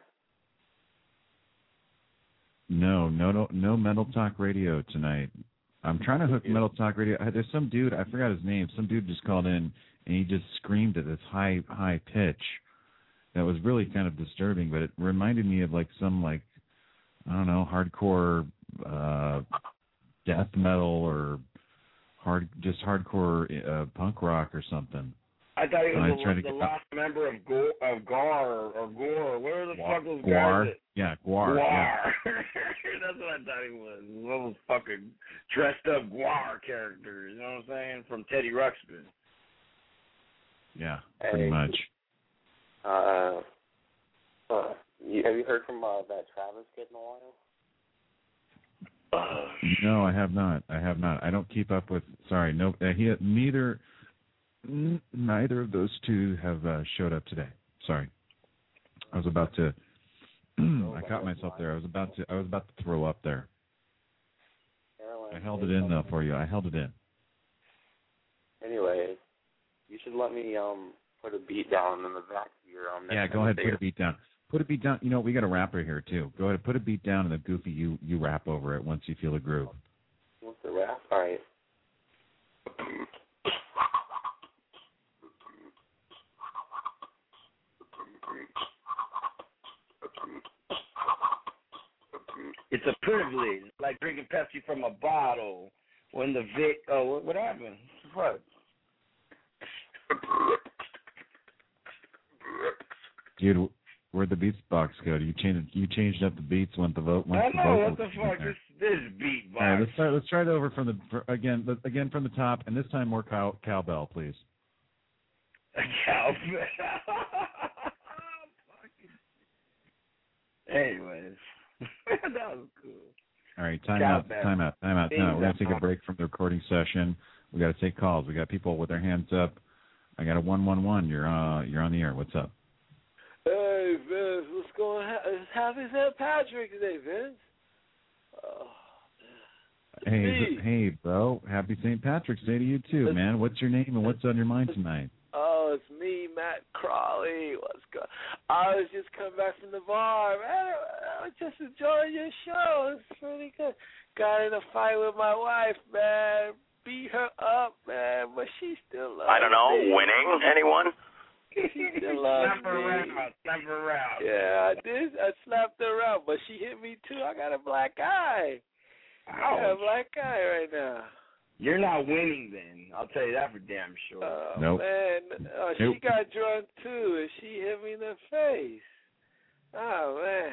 No, no, no, no Metal Talk Radio tonight. I'm trying to hook Metal Talk Radio. There's some dude, I forgot his name. Some dude just called in and he just screamed at this high, high pitch. That was really kind of disturbing, but it reminded me of like some like, I don't know, hardcore uh, death metal or hard, just hardcore uh, punk rock or something. I thought he was I the, the last member of Gore, of Gar or, or Gore. Where the Guar, fuck was Guar? Gar? Yeah, Guar. Guar. Yeah. That's what I thought he was. One of those fucking dressed up Guar characters. You know what I'm saying? From Teddy Ruxpin. Yeah, pretty hey, much. Uh, uh, you, have you heard from uh, that Travis kid in a while? No, I have not. I have not. I don't keep up with. Sorry, no. Uh, he neither. N- neither of those two have uh, showed up today. Sorry. I was about to. I caught myself there. I was about to. I was about to throw up there. I held it in though for you. I held it in. Anyway, you should let me um put a beat down in the back of your um. Yeah, go ahead. Put a beat down. Put a beat down. You know, we got a rapper here too. Go ahead. Put a beat down, and then Goofy, you you rap over it once you feel a groove. What's the rap? All right. It's a privilege, like drinking Pepsi from a bottle. When the Vic, oh, what, what happened? What? Dude, where'd the beats box go? You changed you changed up the beats when the vote went. I the know vocals what the in fuck there. is this beat box. All right, let's start. Let's try it over from the for, again. let- Again from the top, and this time more cow, cowbell, please. Cowbell. Anyways, that was cool. All right, time out, Cowbell. time out, time out. Things No, we're gonna that- take a break from the recording session. We got to take calls. We got people with their hands up. I got a one one one. You're uh, you're on the air. What's up? Hey, Vince, what's going on? It's Happy Saint Patrick's Day, Vince. Oh, Hey, me. is it- hey, bro. Happy Saint Patrick's Day to you too, man. What's your name and what's on your mind tonight? oh, it's me, Matt Crawley. What's going I was just coming back from the bar, man. I was just enjoying your show. It's pretty good. Got in a fight with my wife, man. Beat her up, man, but she still loves I don't know, me. winning anyone? She still loves Slap her me. around, slap her around. Yeah, I did. I slapped her around, but she hit me too. I got a black eye. I got a Ouch. black eye right now. You're not winning then. I'll tell you that for damn sure. Oh, Nope. man. Oh, Nope. she got drunk too, and she hit me in the face. Oh, man.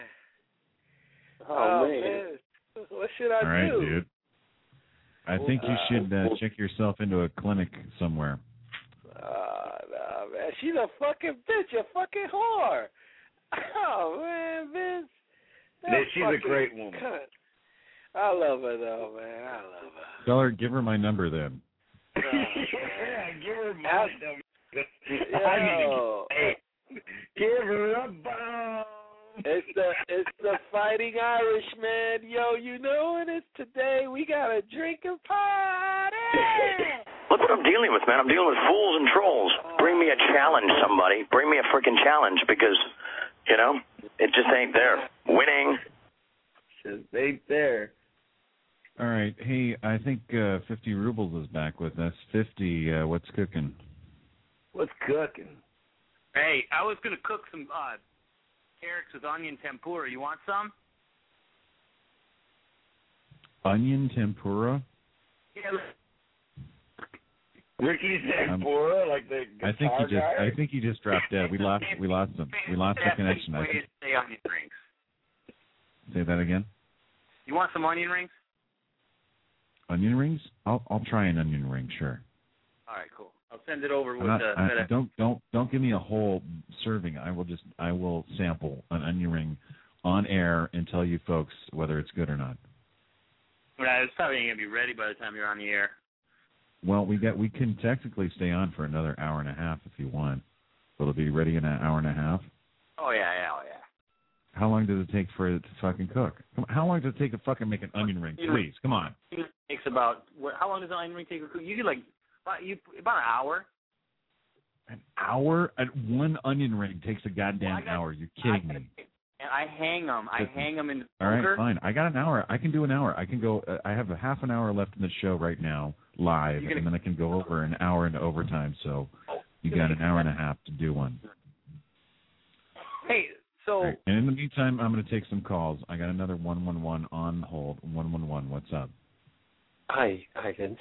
Oh, man. What should I All right, do? dude. I think you should uh, check yourself into a clinic somewhere. Oh, no, man. She's a fucking bitch, a fucking whore. Oh, man, Vince. That Yeah, she's a fucking great woman. cunt. I love her, though, man. I love her. Tell her, give her my number then. Yeah, give her my number. I need to Yo. get, hey, give her a bone. It's the it's the Fighting Irishman. Yo, you know what it's today? We got a drinking party. Look what I'm dealing with, man. I'm dealing with fools and trolls. Bring me a challenge, somebody. Bring me a freaking challenge because, you know, it just ain't there. Winning. Just ain't there. All right. Hey, I think uh, fifty Rubles is back with us. fifty, uh, what's cooking? What's cooking? Hey, I was going to cook some uh, carrots with onion tempura. You want some? Onion tempura? Yeah. Ricky Um, Tempura, like the guitar I think he just guy? I think he just dropped dead. We lost we lost him. We lost the connection. I Ways think. to say onion rings. Say that again. You want some onion rings? Onion rings? I'll I'll try an onion ring, sure. All right, cool. I'll send it over with I'm not, the I, FedEx. don't don't don't give me a whole serving. I will just I will sample an onion ring on air and tell you folks whether it's good or not. Yeah, it's probably going to be ready by the time you're on the air. Well, we got we can technically stay on for another hour and a half if you want. Will it be ready in an hour and a half? Oh, yeah, yeah, oh, yeah. How long does it take for it to fucking cook? Come on, how long does it take to fucking make an onion ring? Please, come on. It takes about, what, how long does an onion ring take to cook? Usually, like, about, you, about an hour. An hour? And one onion ring takes a goddamn Well, I got- hour. You're kidding I me. And I hang them. I hang them in the All right, smoker. fine. I got an hour. I can do an hour. I can go. Uh, I have a half an hour left in the show right now, live, You're gonna- and then I can go over an hour into overtime. So you got an hour and a half to do one. Hey, so All right. And in the meantime, I'm going to take some calls. I got another one one one on hold. one one one, what's up? Hi, hi, Vince.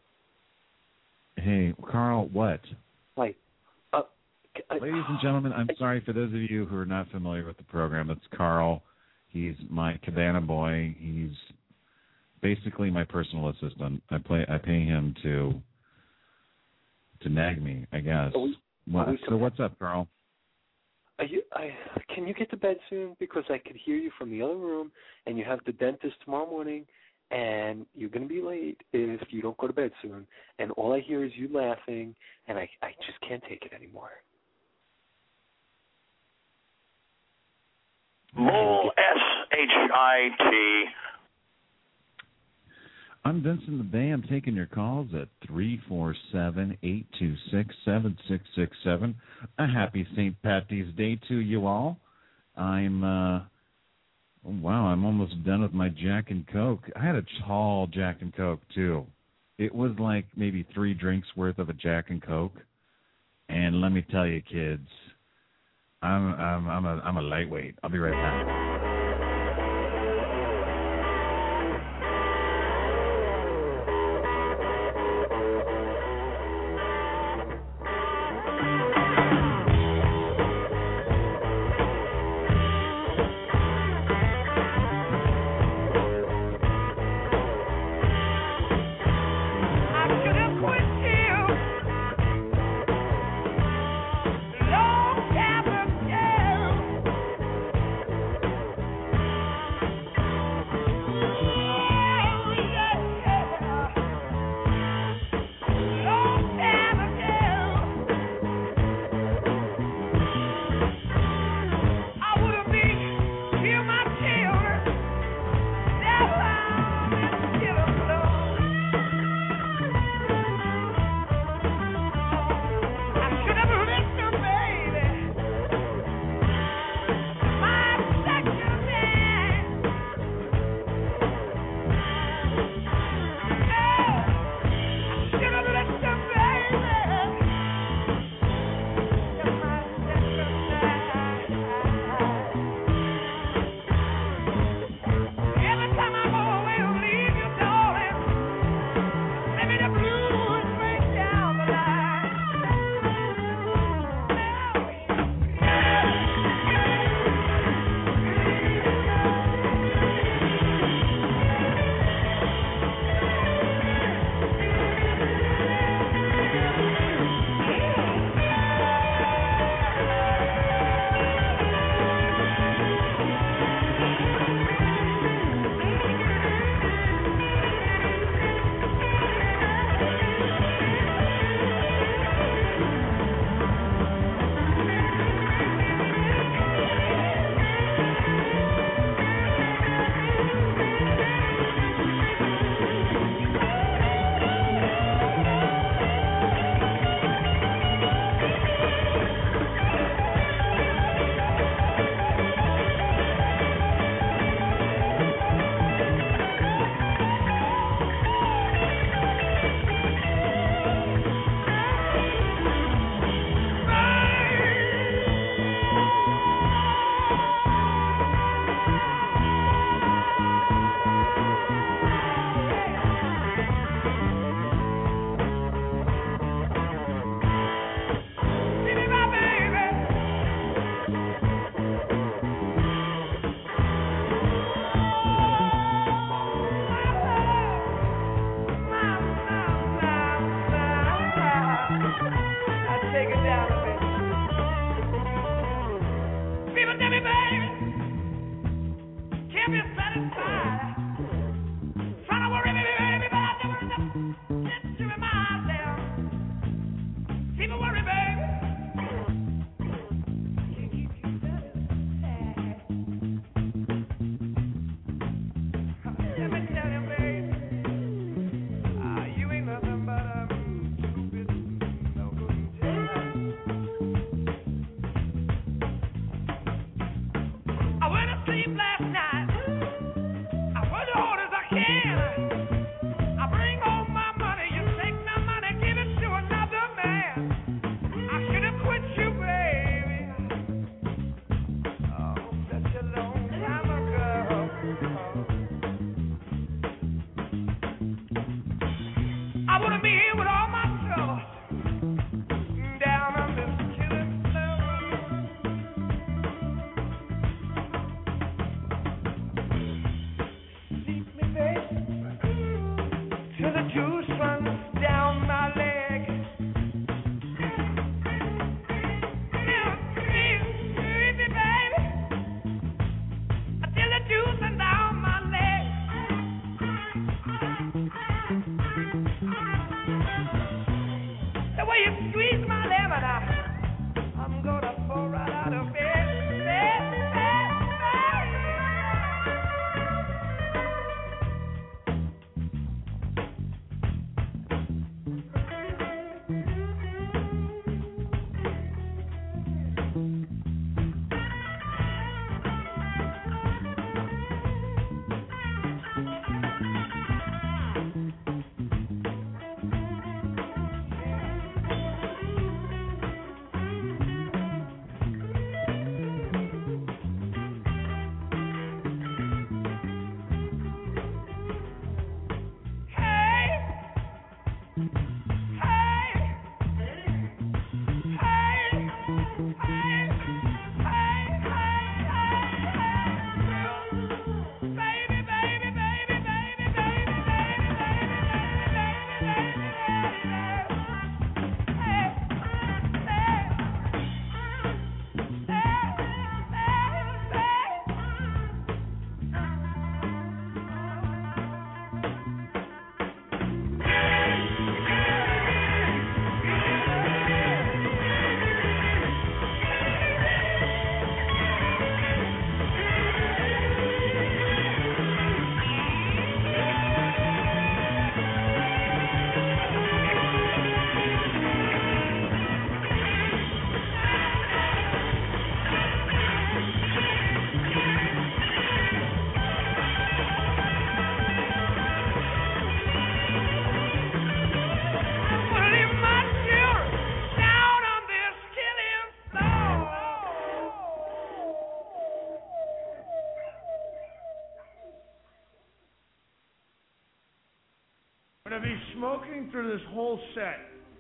Hey, Carl, what? Hi. Uh, I, Ladies and gentlemen, I'm sorry for those of you who are not familiar with the program. It's Carl. He's my cabana boy. He's basically my personal assistant. I play. I pay him to to nag me, I guess. Are we- What- are we so what's up, Carl? Are you, I, can you get to bed soon? Because I could hear you from the other room, and you have the dentist tomorrow morning, and you're going to be late if you don't go to bed soon. And all I hear is you laughing, and I, I just can't take it anymore. Bull S H I T. I'm Vincent the Bay. I'm taking your calls at three four seven, eight two six, seven six six seven. A happy Saint Patty's Day to you all. I'm, uh, wow, I'm almost done with my Jack and Coke. I had a tall Jack and Coke, too. It was like maybe three drinks worth of a Jack and Coke. And let me tell you, kids, I'm I'm I'm a I'm a lightweight. I'll be right back. squeeze my lemon out. I'm gonna fall right out of bed. I'm going to be smoking through this whole set.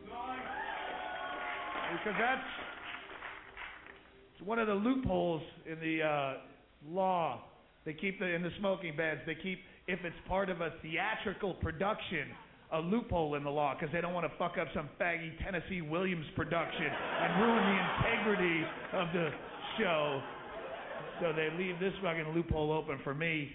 Because that's it's one of the loopholes in the uh, law. They keep the, in the smoking bans, they keep, if it's part of a theatrical production, a loophole in the law, because they don't want to fuck up some faggy Tennessee Williams production and ruin the integrity of the show. So they leave this fucking loophole open for me.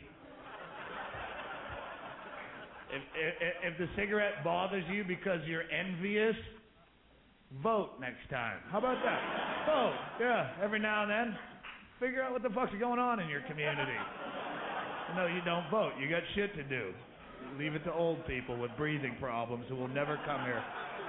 If, if, if the cigarette bothers you because you're envious, vote next time. How about that? Vote. Yeah, every now and then. Figure out what the fuck's going on in your community. No, you don't vote. You got shit to do. Leave it to old people with breathing problems who will never come here.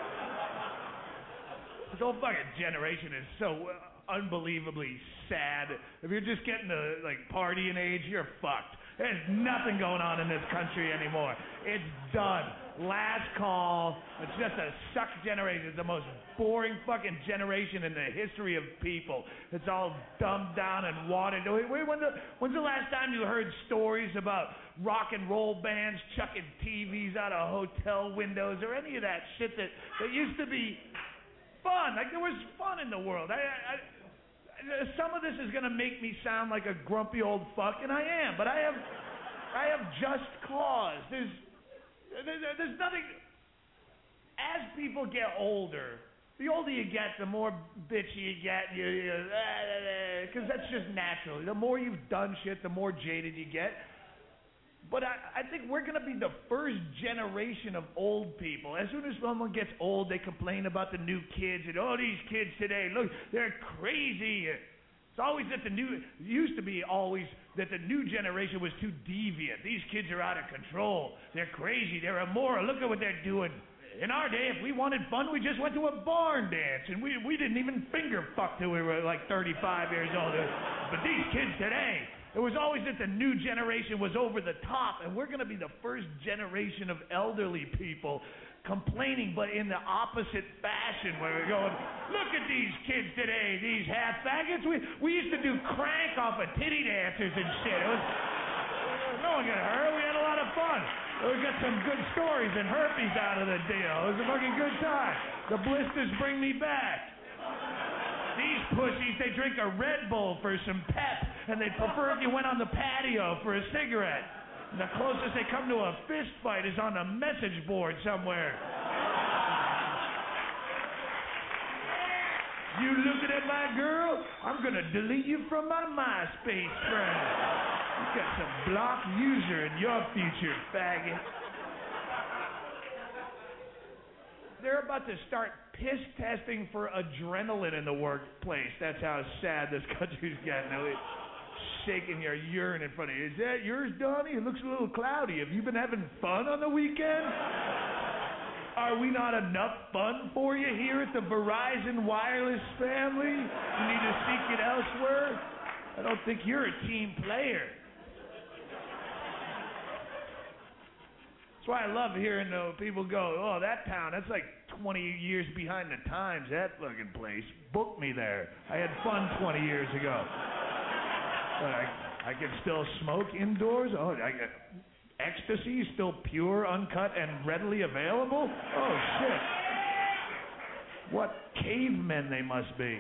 This whole fucking generation is so uh, unbelievably sad. If you're just getting to like partying age, you're fucked. There's nothing going on in this country anymore. It's done. Last call. It's just a suck generation. It's the most boring fucking generation in the history of people. It's all dumbed down and watered. When the, when's the last time you heard stories about rock and roll bands chucking T Vs out of hotel windows or any of that shit that, that used to be fun? Like, there was fun in the world. I... I, Some of this is going to make me sound like a grumpy old fuck, and I am, but I have I have just cause. There's, there's, there's nothing... As people get older, the older you get, the more bitchy you get, because you, you, that's just natural. The more you've done shit, the more jaded you get. But I, I think we're going to be the first generation of old people. As soon as someone gets old, they complain about the new kids. And, oh, these kids today, look, they're crazy. It's always that the new, it used to be always that the new generation was too deviant. These kids are out of control. They're crazy. They're immoral. Look at what they're doing. In our day, if we wanted fun, we just went to a barn dance. And we, we didn't even finger fuck till we were like thirty-five years old. But these kids today... It was always that the new generation was over the top, and we're going to be the first generation of elderly people complaining, but in the opposite fashion, where we're going, look at these kids today, these half faggots. We we used to do crank off of titty dancers and shit. It was, no one got hurt. We had a lot of fun. We got some good stories and herpes out of the deal. It was a fucking good time. The blisters bring me back. These pussies, they drink a Red Bull for some pep, and they prefer if you went on the patio for a cigarette. And the closest they come to a fist fight is on a message board somewhere. You looking at my girl? I'm going to delete you from my MySpace friend. You got some blocked user in your future, faggot. There they're about to start piss testing for adrenaline in the workplace. That's how sad this country's getting. They're shaking your urine in front of you. Is that yours, Donnie? It looks a little cloudy. Have you been having fun on the weekend? Are we not enough fun for you here at the Verizon Wireless family? You need to seek it elsewhere? I don't think you're a team player. That's why I love hearing uh, people go, oh, that town, that's like twenty years behind the times, that fucking place. Book me there. I had fun twenty years ago. But I, I can still smoke indoors? Oh, I got ecstasy, still pure, uncut, and readily available? Oh, shit. What cavemen they must be.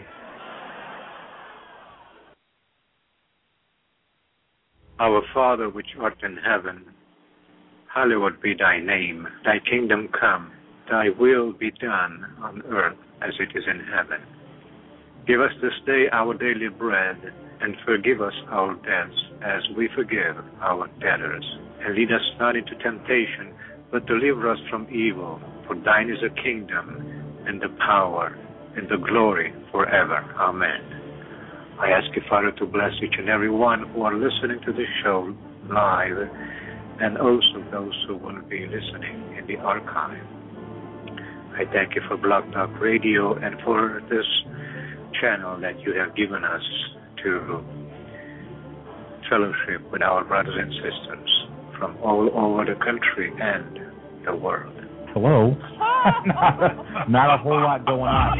Our Father which art in heaven, hallowed be thy name. Thy kingdom come, thy will be done on earth as it is in heaven. Give us this day our daily bread, and forgive us our debts as we forgive our debtors. And lead us not into temptation, but deliver us from evil. For thine is the kingdom, and the power, and the glory forever. Amen. I ask you, Father, to bless each and every one who are listening to this show live, and also those who will be listening in the archive. I thank you for Blog Talk Radio and for this channel that you have given us to fellowship with our brothers and sisters from all over the country and the world. Hello? not, a, not a whole lot going on.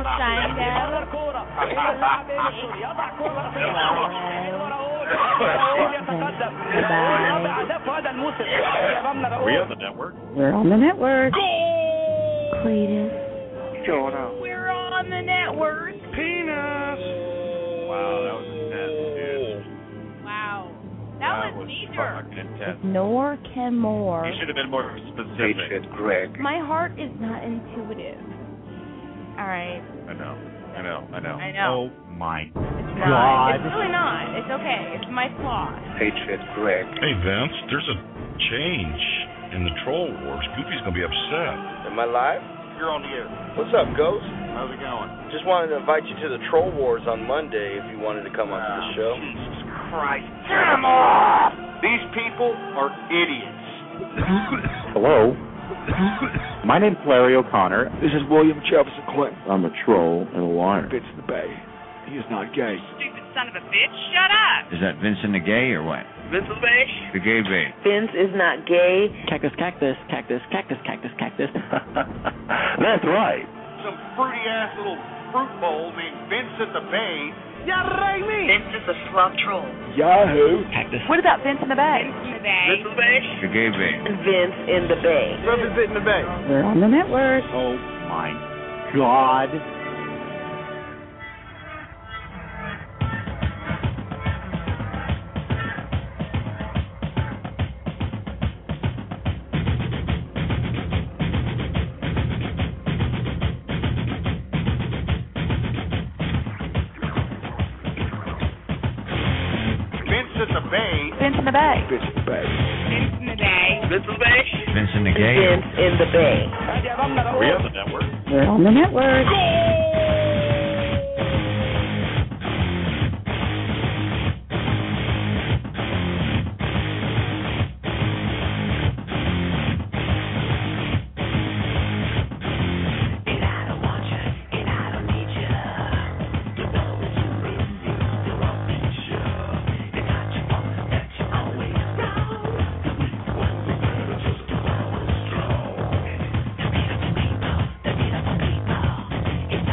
We have the network. We're on the network. Cletus. Jonah. We're on the network. Penis. Wow, that was intense, dude. Wow. That, that was, was major. fucking intense. Nor can more. You should have been more specific. Patriot Greg. My heart is not intuitive. All right. I know. I know. I know. I know. Oh my It's God. not. It's really not. It's okay. It's my flaw. Patriot Greg. Hey, Vince, there's a change in the Troll Wars. Goofy's going to be upset. Am I live? You're on the air. What's up, Ghost? How's it going? Just wanted to invite you to the Troll Wars on Monday if you wanted to come onto the show. Jesus Christ. Get 'em off! These people are idiots. Hello? My name's Larry O'Connor. This is William Jefferson Clinton. I'm a troll and a liar. Vince the Bay. He is not gay. Stupid son of a bitch. Shut up. Is that Vincent the Gay or what? Vince the Bay? The Gay Bay. Vince is not gay. Cactus, cactus, cactus, cactus, cactus, cactus. That's right. Some fruity-ass little fruit bowl named Vincent the Bay. Yeah, right me. Vince is a slop troll. Yahoo. Cactus. What about Vince in the Bay? Vince in the Bay. Vince the Bay? The Gay Bay. Vince in the Bay. Representing the Bay. We're on the network. Oh my God. Vincent the Bay. Vince in the Bay. Vince in the Bay. Vince in the Bay. Vince the Bay? Vincent the Gay. Vince in the Bay. We have the network. We're on the network. It's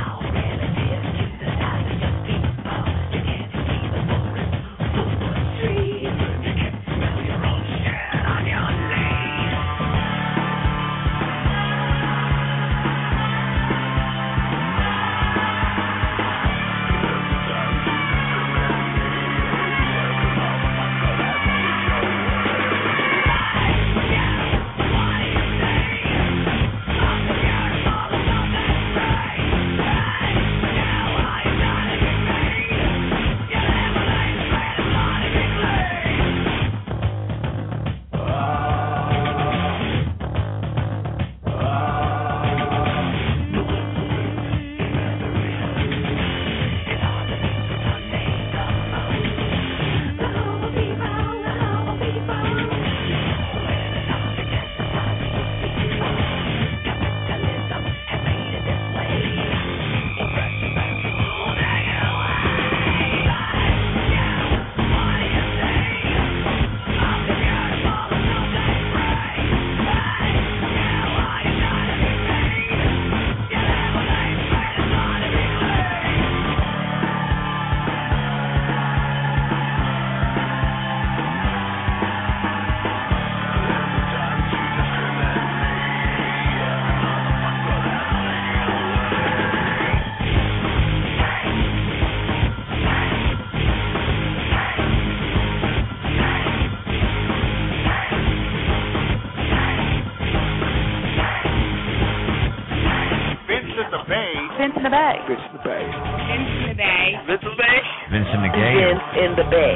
Vince in the Bay. Vince in the Bay. Vince in the Bay. Vince in the Bay. Vince in the Gay. Vince in the Bay.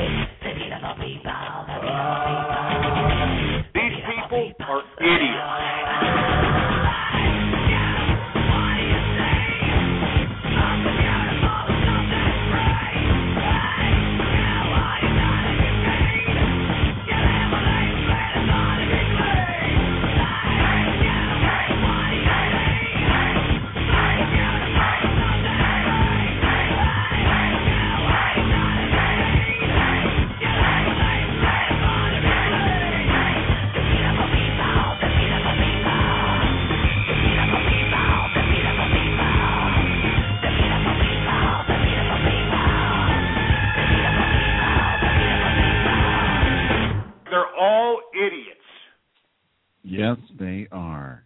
These people are idiots. They're all idiots. Yes, they are.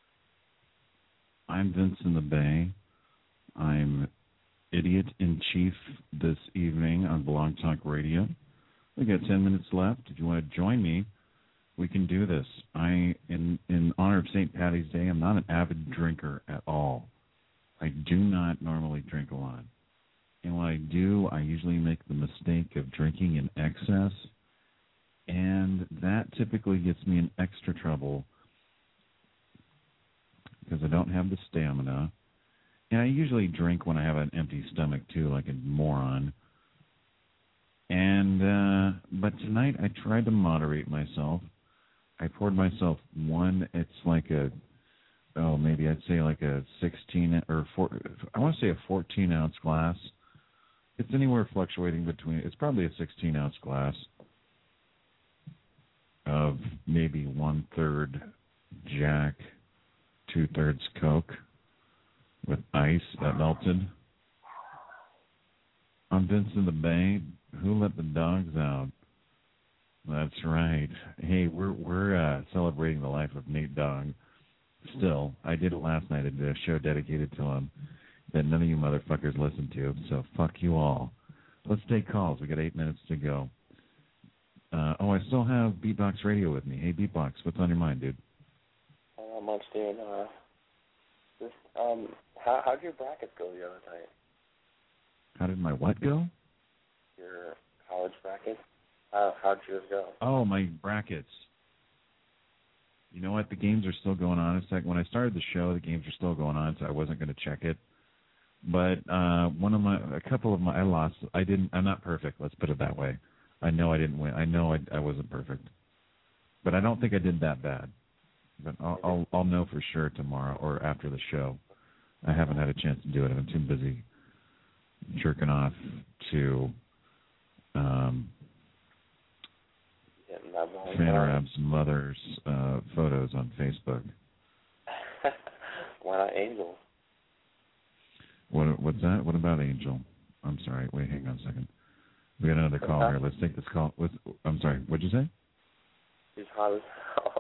I'm Vince in the Bay. I'm Idiot in Chief this evening on Blog Talk Radio. We got ten minutes left. If you want to join me, we can do this. I, in in honor of Saint Patty's Day, I'm not an avid drinker at all. I do not normally drink a lot. And when I do, I usually make the mistake of drinking in excess. And that typically gets me in extra trouble because I don't have the stamina. And I usually drink when I have an empty stomach, too, like a moron. And, uh, but tonight I tried to moderate myself. I poured myself one, it's like a, oh, maybe I'd say like a sixteen, or four, I want to say a fourteen-ounce glass. It's anywhere fluctuating between, it's probably a sixteen-ounce glass of maybe one-third Jack, two-thirds Coke with ice that melted. I'm Vince in the Bay. Who let the dogs out? That's right. Hey, we're we're uh, celebrating the life of Nate Dogg. Still, I did it last night. I did a show dedicated to him that none of you motherfuckers listened to, so fuck you all. Let's take calls. We got eight minutes to go. Uh, oh, I still have Beatbox Radio with me. Hey, Beatbox, what's on your mind, dude? Not much, dude. Uh, just, um, how how'd your brackets go the other night? How did my what go? Your college bracket? How how'd yours go? Oh, my brackets. You know what? The games are still going on. It's like when I started the show, the games are still going on, so I wasn't going to check it. But uh, one of my, a couple of my, I lost. I didn't. I'm not perfect. Let's put it that way. I know I didn't win. I know I, I wasn't perfect, but I don't think I did that bad. But I'll, I'll I'll know for sure tomorrow or after the show. I haven't had a chance to do it. I'm too busy jerking off to um, Fanarab's mother's uh, photos on Facebook. Why not Angel? What what's that? What about Angel? I'm sorry. Wait, hang on a second. We got another call here. Let's take this call. Let's, I'm sorry. What'd you say? She's hot as hell.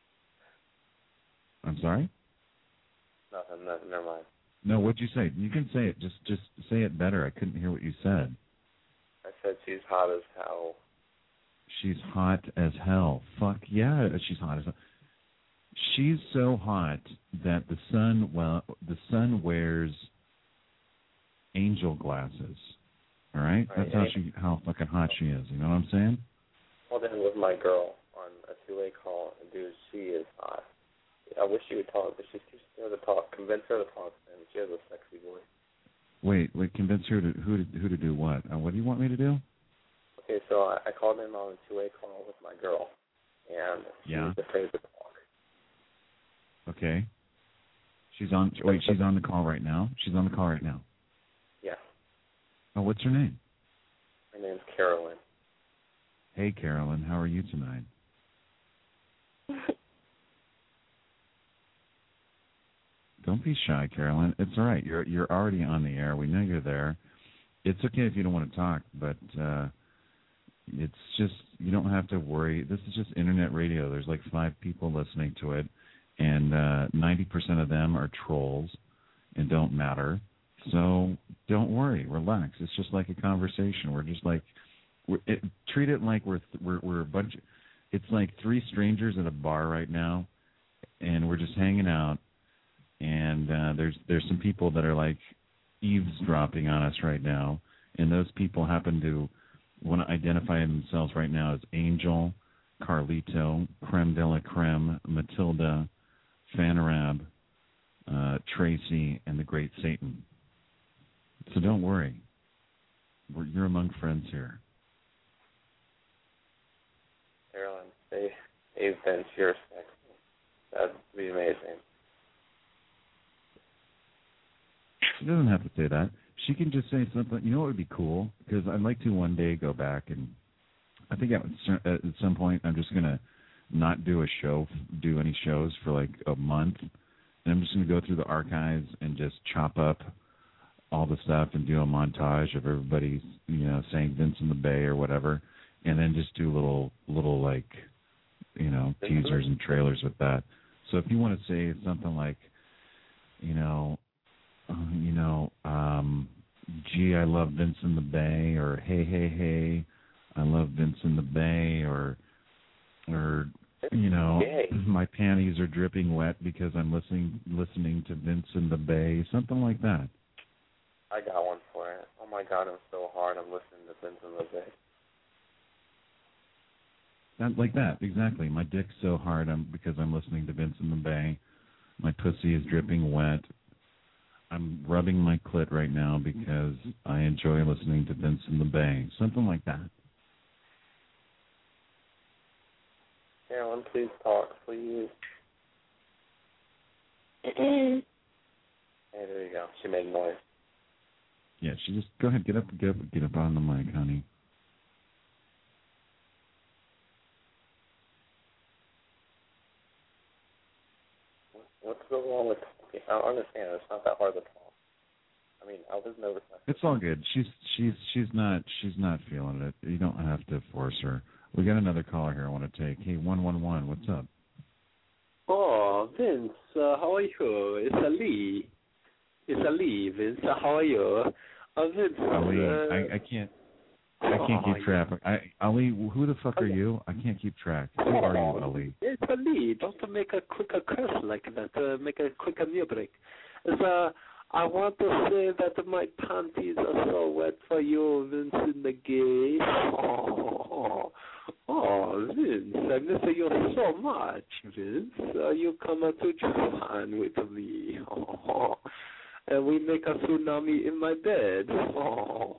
I'm sorry? Nothing. Nothing. Never mind. No, what'd you say? You can say it. Just just say it better. I couldn't hear what you said. I said she's hot as hell. She's hot as hell. Fuck yeah, she's hot as hell. She's so hot that the sun, well, the sun wears angel glasses. All right? That's how she, how fucking hot she is. You know what I'm saying? Well, then with my girl on a two-way call, and dude, she is hot. I wish she would talk, but she's too scared to talk. Convince her to talk, and she has a sexy voice. Wait, wait, convince her to who to who to do what? Uh, what do you want me to do? Okay, so I, I called in on a two-way call with my girl, and she yeah. was afraid to talk. Okay. She's on. Wait, she's on the call right now. She's on the call right now. Yeah. Oh, what's her name? Her name's Carolyn. Hey, Carolyn, how are you tonight? Don't be shy, Carolyn. It's all right. You're you're already on the air. We know you're there. It's okay if you don't want to talk, but uh, it's just you don't have to worry. This is just internet radio. There's like five people listening to it, and uh, ninety percent of them are trolls and don't matter. So don't worry. Relax. It's just like a conversation. We're just like we're, it, treat it like we're we're we're a bunch. Of, it's like three strangers at a bar right now, and we're just hanging out. And uh, there's there's some people that are like eavesdropping on us right now, and those people happen to want to identify themselves right now as Angel, Carlito, Creme de la Creme, Matilda, Fanarab, uh, Tracy, and the Great Satan. So don't worry. We're, you're among friends here. Carolyn, they, they've been pure sex. That'd be amazing. She doesn't have to say that. She can just say something. You know what would be cool? Because I'd like to one day go back and I think at, at some point I'm just going to not do a show, do any shows for like a month. And I'm just going to go through the archives and just chop up all the stuff and do a montage of everybody, you know, saying Vince in the Bay or whatever. And then just do little, little like, you know, teasers and trailers with that. So if you want to say something like, you know, uh, you know, um, gee, I love Vince in the Bay, or hey, hey, hey, I love Vince in the Bay, or, or, you know, my panties are dripping wet because I'm listening, listening to Vince in the Bay, something like that. I got one for it. Oh my God, I'm so hard. I'm listening to Vince in the Bay. That, like that, exactly. My dick's so hard I'm, because I'm listening to Vince in the Bay. My pussy is dripping wet. I'm rubbing my clit right now because I enjoy listening to Vince in the Bay. Something like that. Carolyn, please talk, please. Mm-mm. Hey, there you go. She made noise. Yeah, she just, go ahead, get up, get up, get up on the mic, honey. What's so wrong with talking? I don't understand. It's not that hard to talk. I mean, I was nervous. It's all good. She's she's she's not she's not feeling it. You don't have to force her. We got another caller here I want to take. Hey, one one one, what's up? Oh, Vince, uh, how are you? It's Ali. It's Ali, Vince. How are you? Uh, Vince. Ali, uh, I, I can't I can't oh, keep track. I, Ali, who the fuck are you? I can't keep track. Who are you, Ali? It's Ali. Don't make a quicker curse like that. Uh, make a quicker meal break. It's, uh, I want to say that my panties are so wet for you, Vince in the Gay. Oh, oh, Vince, I miss you so much, Vince. Uh, you come to Japan with me. Oh, and we make a tsunami in my bed. Oh.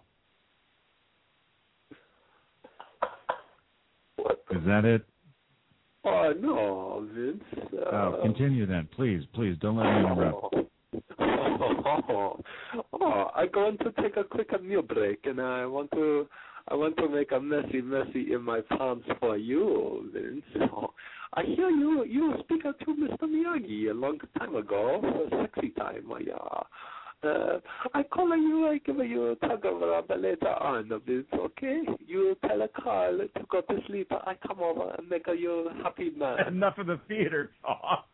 Is that it? Oh, no, Vince. Uh, oh, continue then, please, please, don't let me interrupt. Oh, oh, oh, I'm going to take a quick meal break, and I want to, I want to make a messy, messy in my palms for you, Vince. Oh, I hear you, you speak to Mister Miyagi a long time ago, for sexy time, yeah. Uh, I call you, I give you tug of rub later on, Vince, okay? You tell a Carl to go to sleep, I come over and make you happy man. Enough of the theater talk.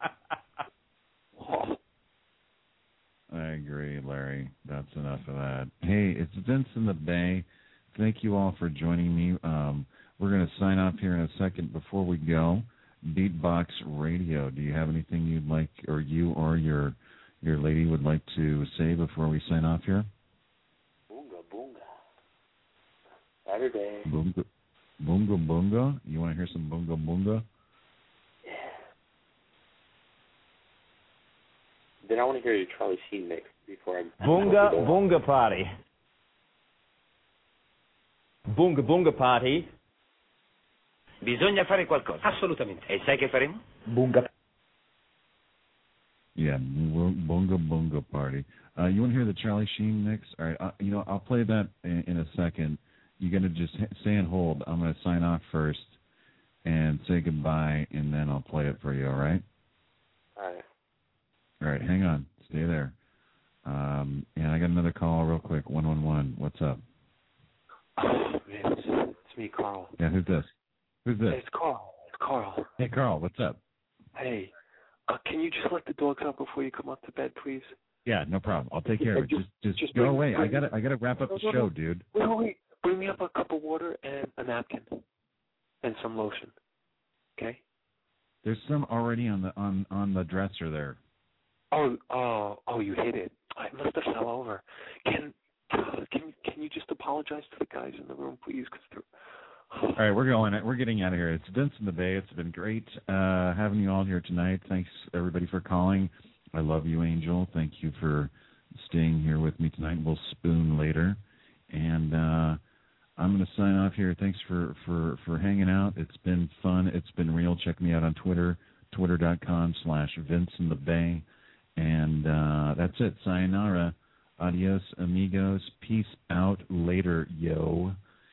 Oh. I agree, Larry. That's enough of that. Hey, it's Vince in the Bay. Thank you all for joining me. Um, we're going to sign off here in a second. Before we go, Beatbox Radio. Do you have anything you'd like, or you or your your lady would like to say before we sign off here? Boonga, boonga. Saturday. Boonga, boonga, boonga. You want to hear some boonga, boonga? Then I want to hear your Charlie Sheen mix before I... Boonga, boonga party. Boonga, boonga party. Bisogna fare qualcosa. Assolutamente. E sai che faremo? Boonga. Yeah, boonga, boonga party. Uh, you want to hear the Charlie Sheen mix? All right, uh, you know, I'll play that in, in a second. You're going to just stay and hold. I'm going to sign off first and say goodbye, and then I'll play it for you, all right? All right. All right, hang on. Stay there. Um, and I got another call real quick. one one one. What's up? Oh, Vince, it's me, Carl. Yeah, who's this? Who's this? Hey, it's Carl. It's Carl. Hey, Carl, what's up? Hey, uh, can you just let the dogs out before you come up to bed, please? Yeah, no problem. I'll take care of it. Just, just, just go bring, away. Bring, I gotta, I gotta wrap up no, the no, show, no. dude. Wait, wait, wait. Bring me up a cup of water and a napkin and some lotion. Okay? There's some already on the on on the dresser there. Oh, oh, oh! You hit it. I must have fell over. Can can can you just apologize to the guys in the room, please? Cause they're... All right, we're going. We're getting out of here. It's Vince in the Bay. It's been great uh, having you all here tonight. Thanks everybody for calling. I love you, Angel. Thank you for staying here with me tonight. We'll spoon later, and uh, I'm going to sign off here. Thanks for, for, for hanging out. It's been fun. It's been real. Check me out on Twitter, twitter.com slash Vince in the Bay. And uh, that's it. Sayonara. Adios, amigos. Peace out later, yo.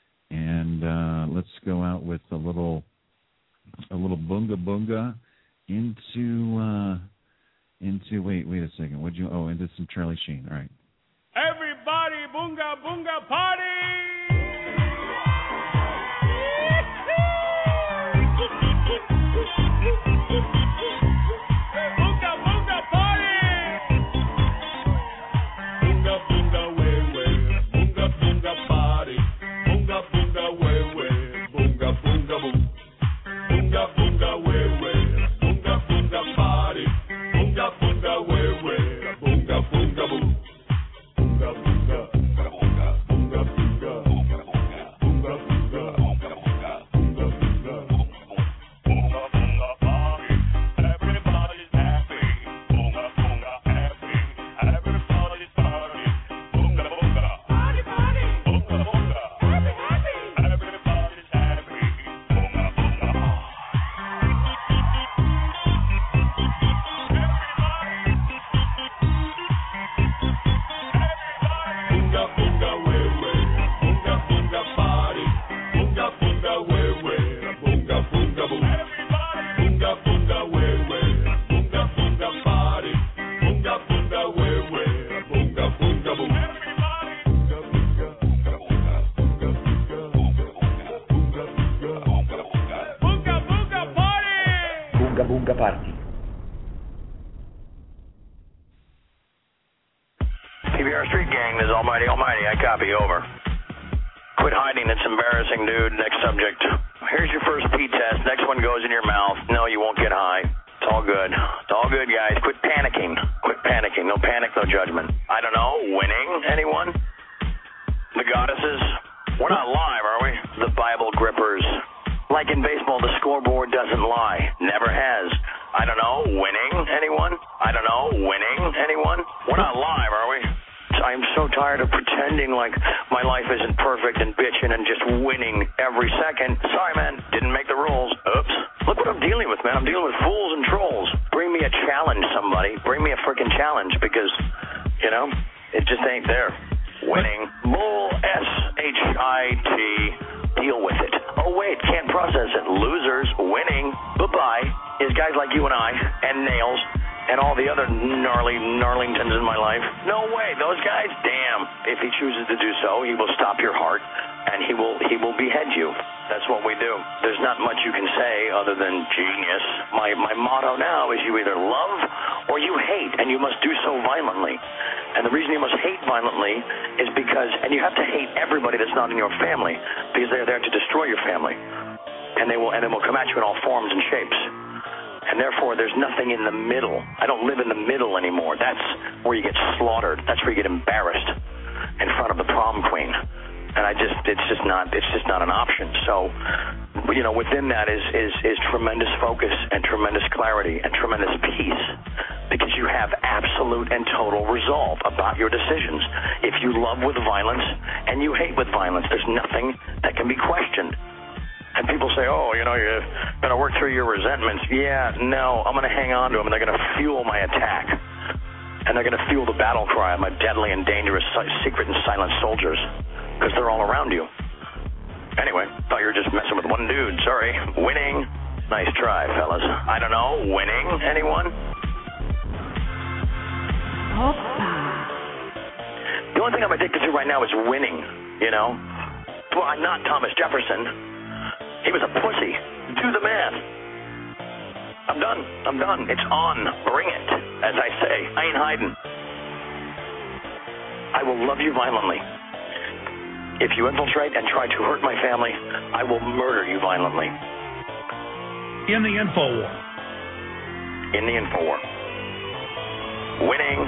And uh, let's go out with a little a little bunga bunga into uh, into wait wait a second. What'd you oh into some Charlie Sheen. All right. Everybody, bunga bunga party! In the InfoWar. In the InfoWar. winning.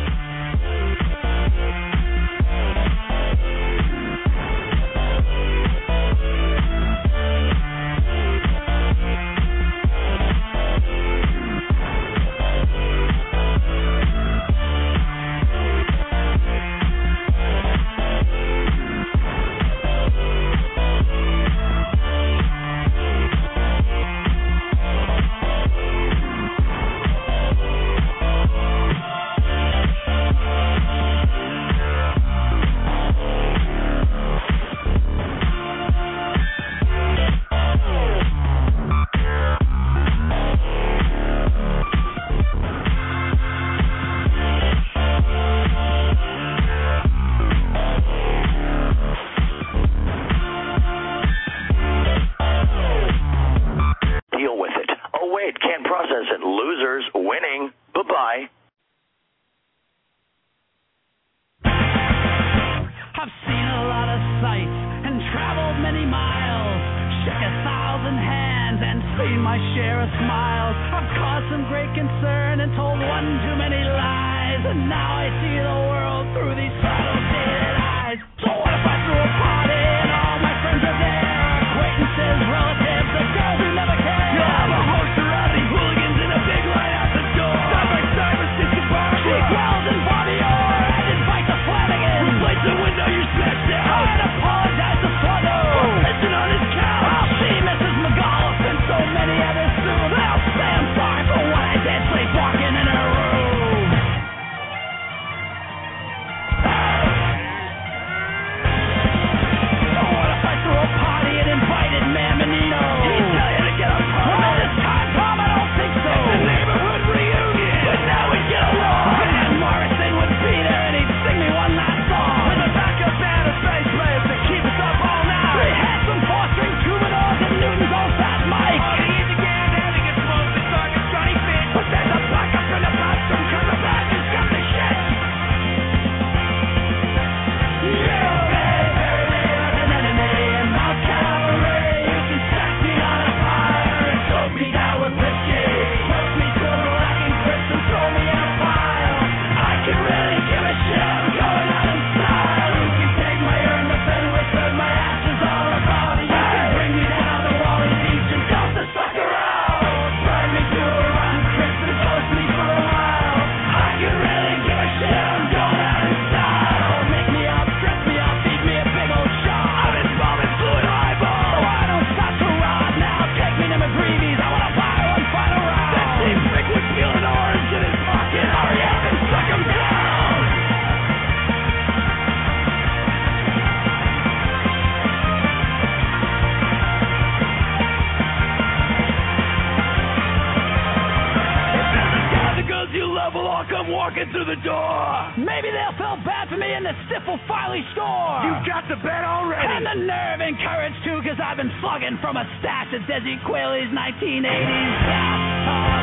nineteen eighties South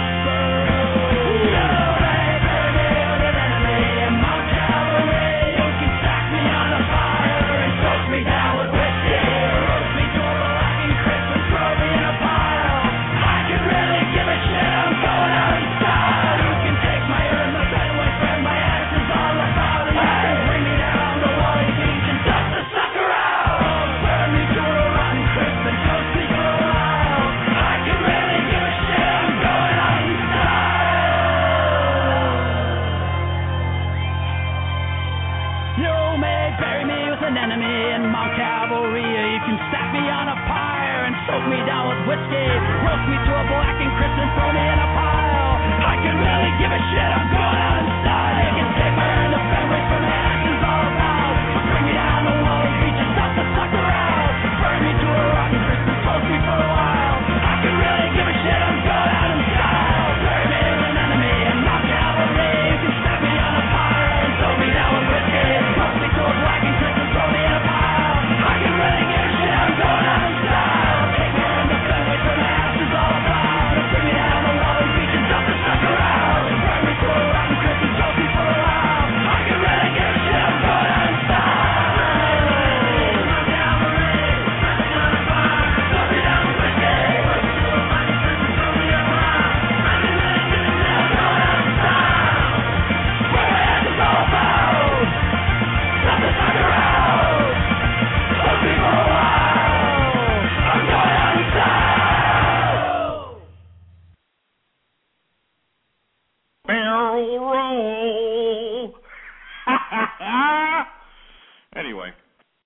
Park. Me down with whiskey, roast me to a black and crisp and throw me in a pile. I can really give a shit, I'm going out and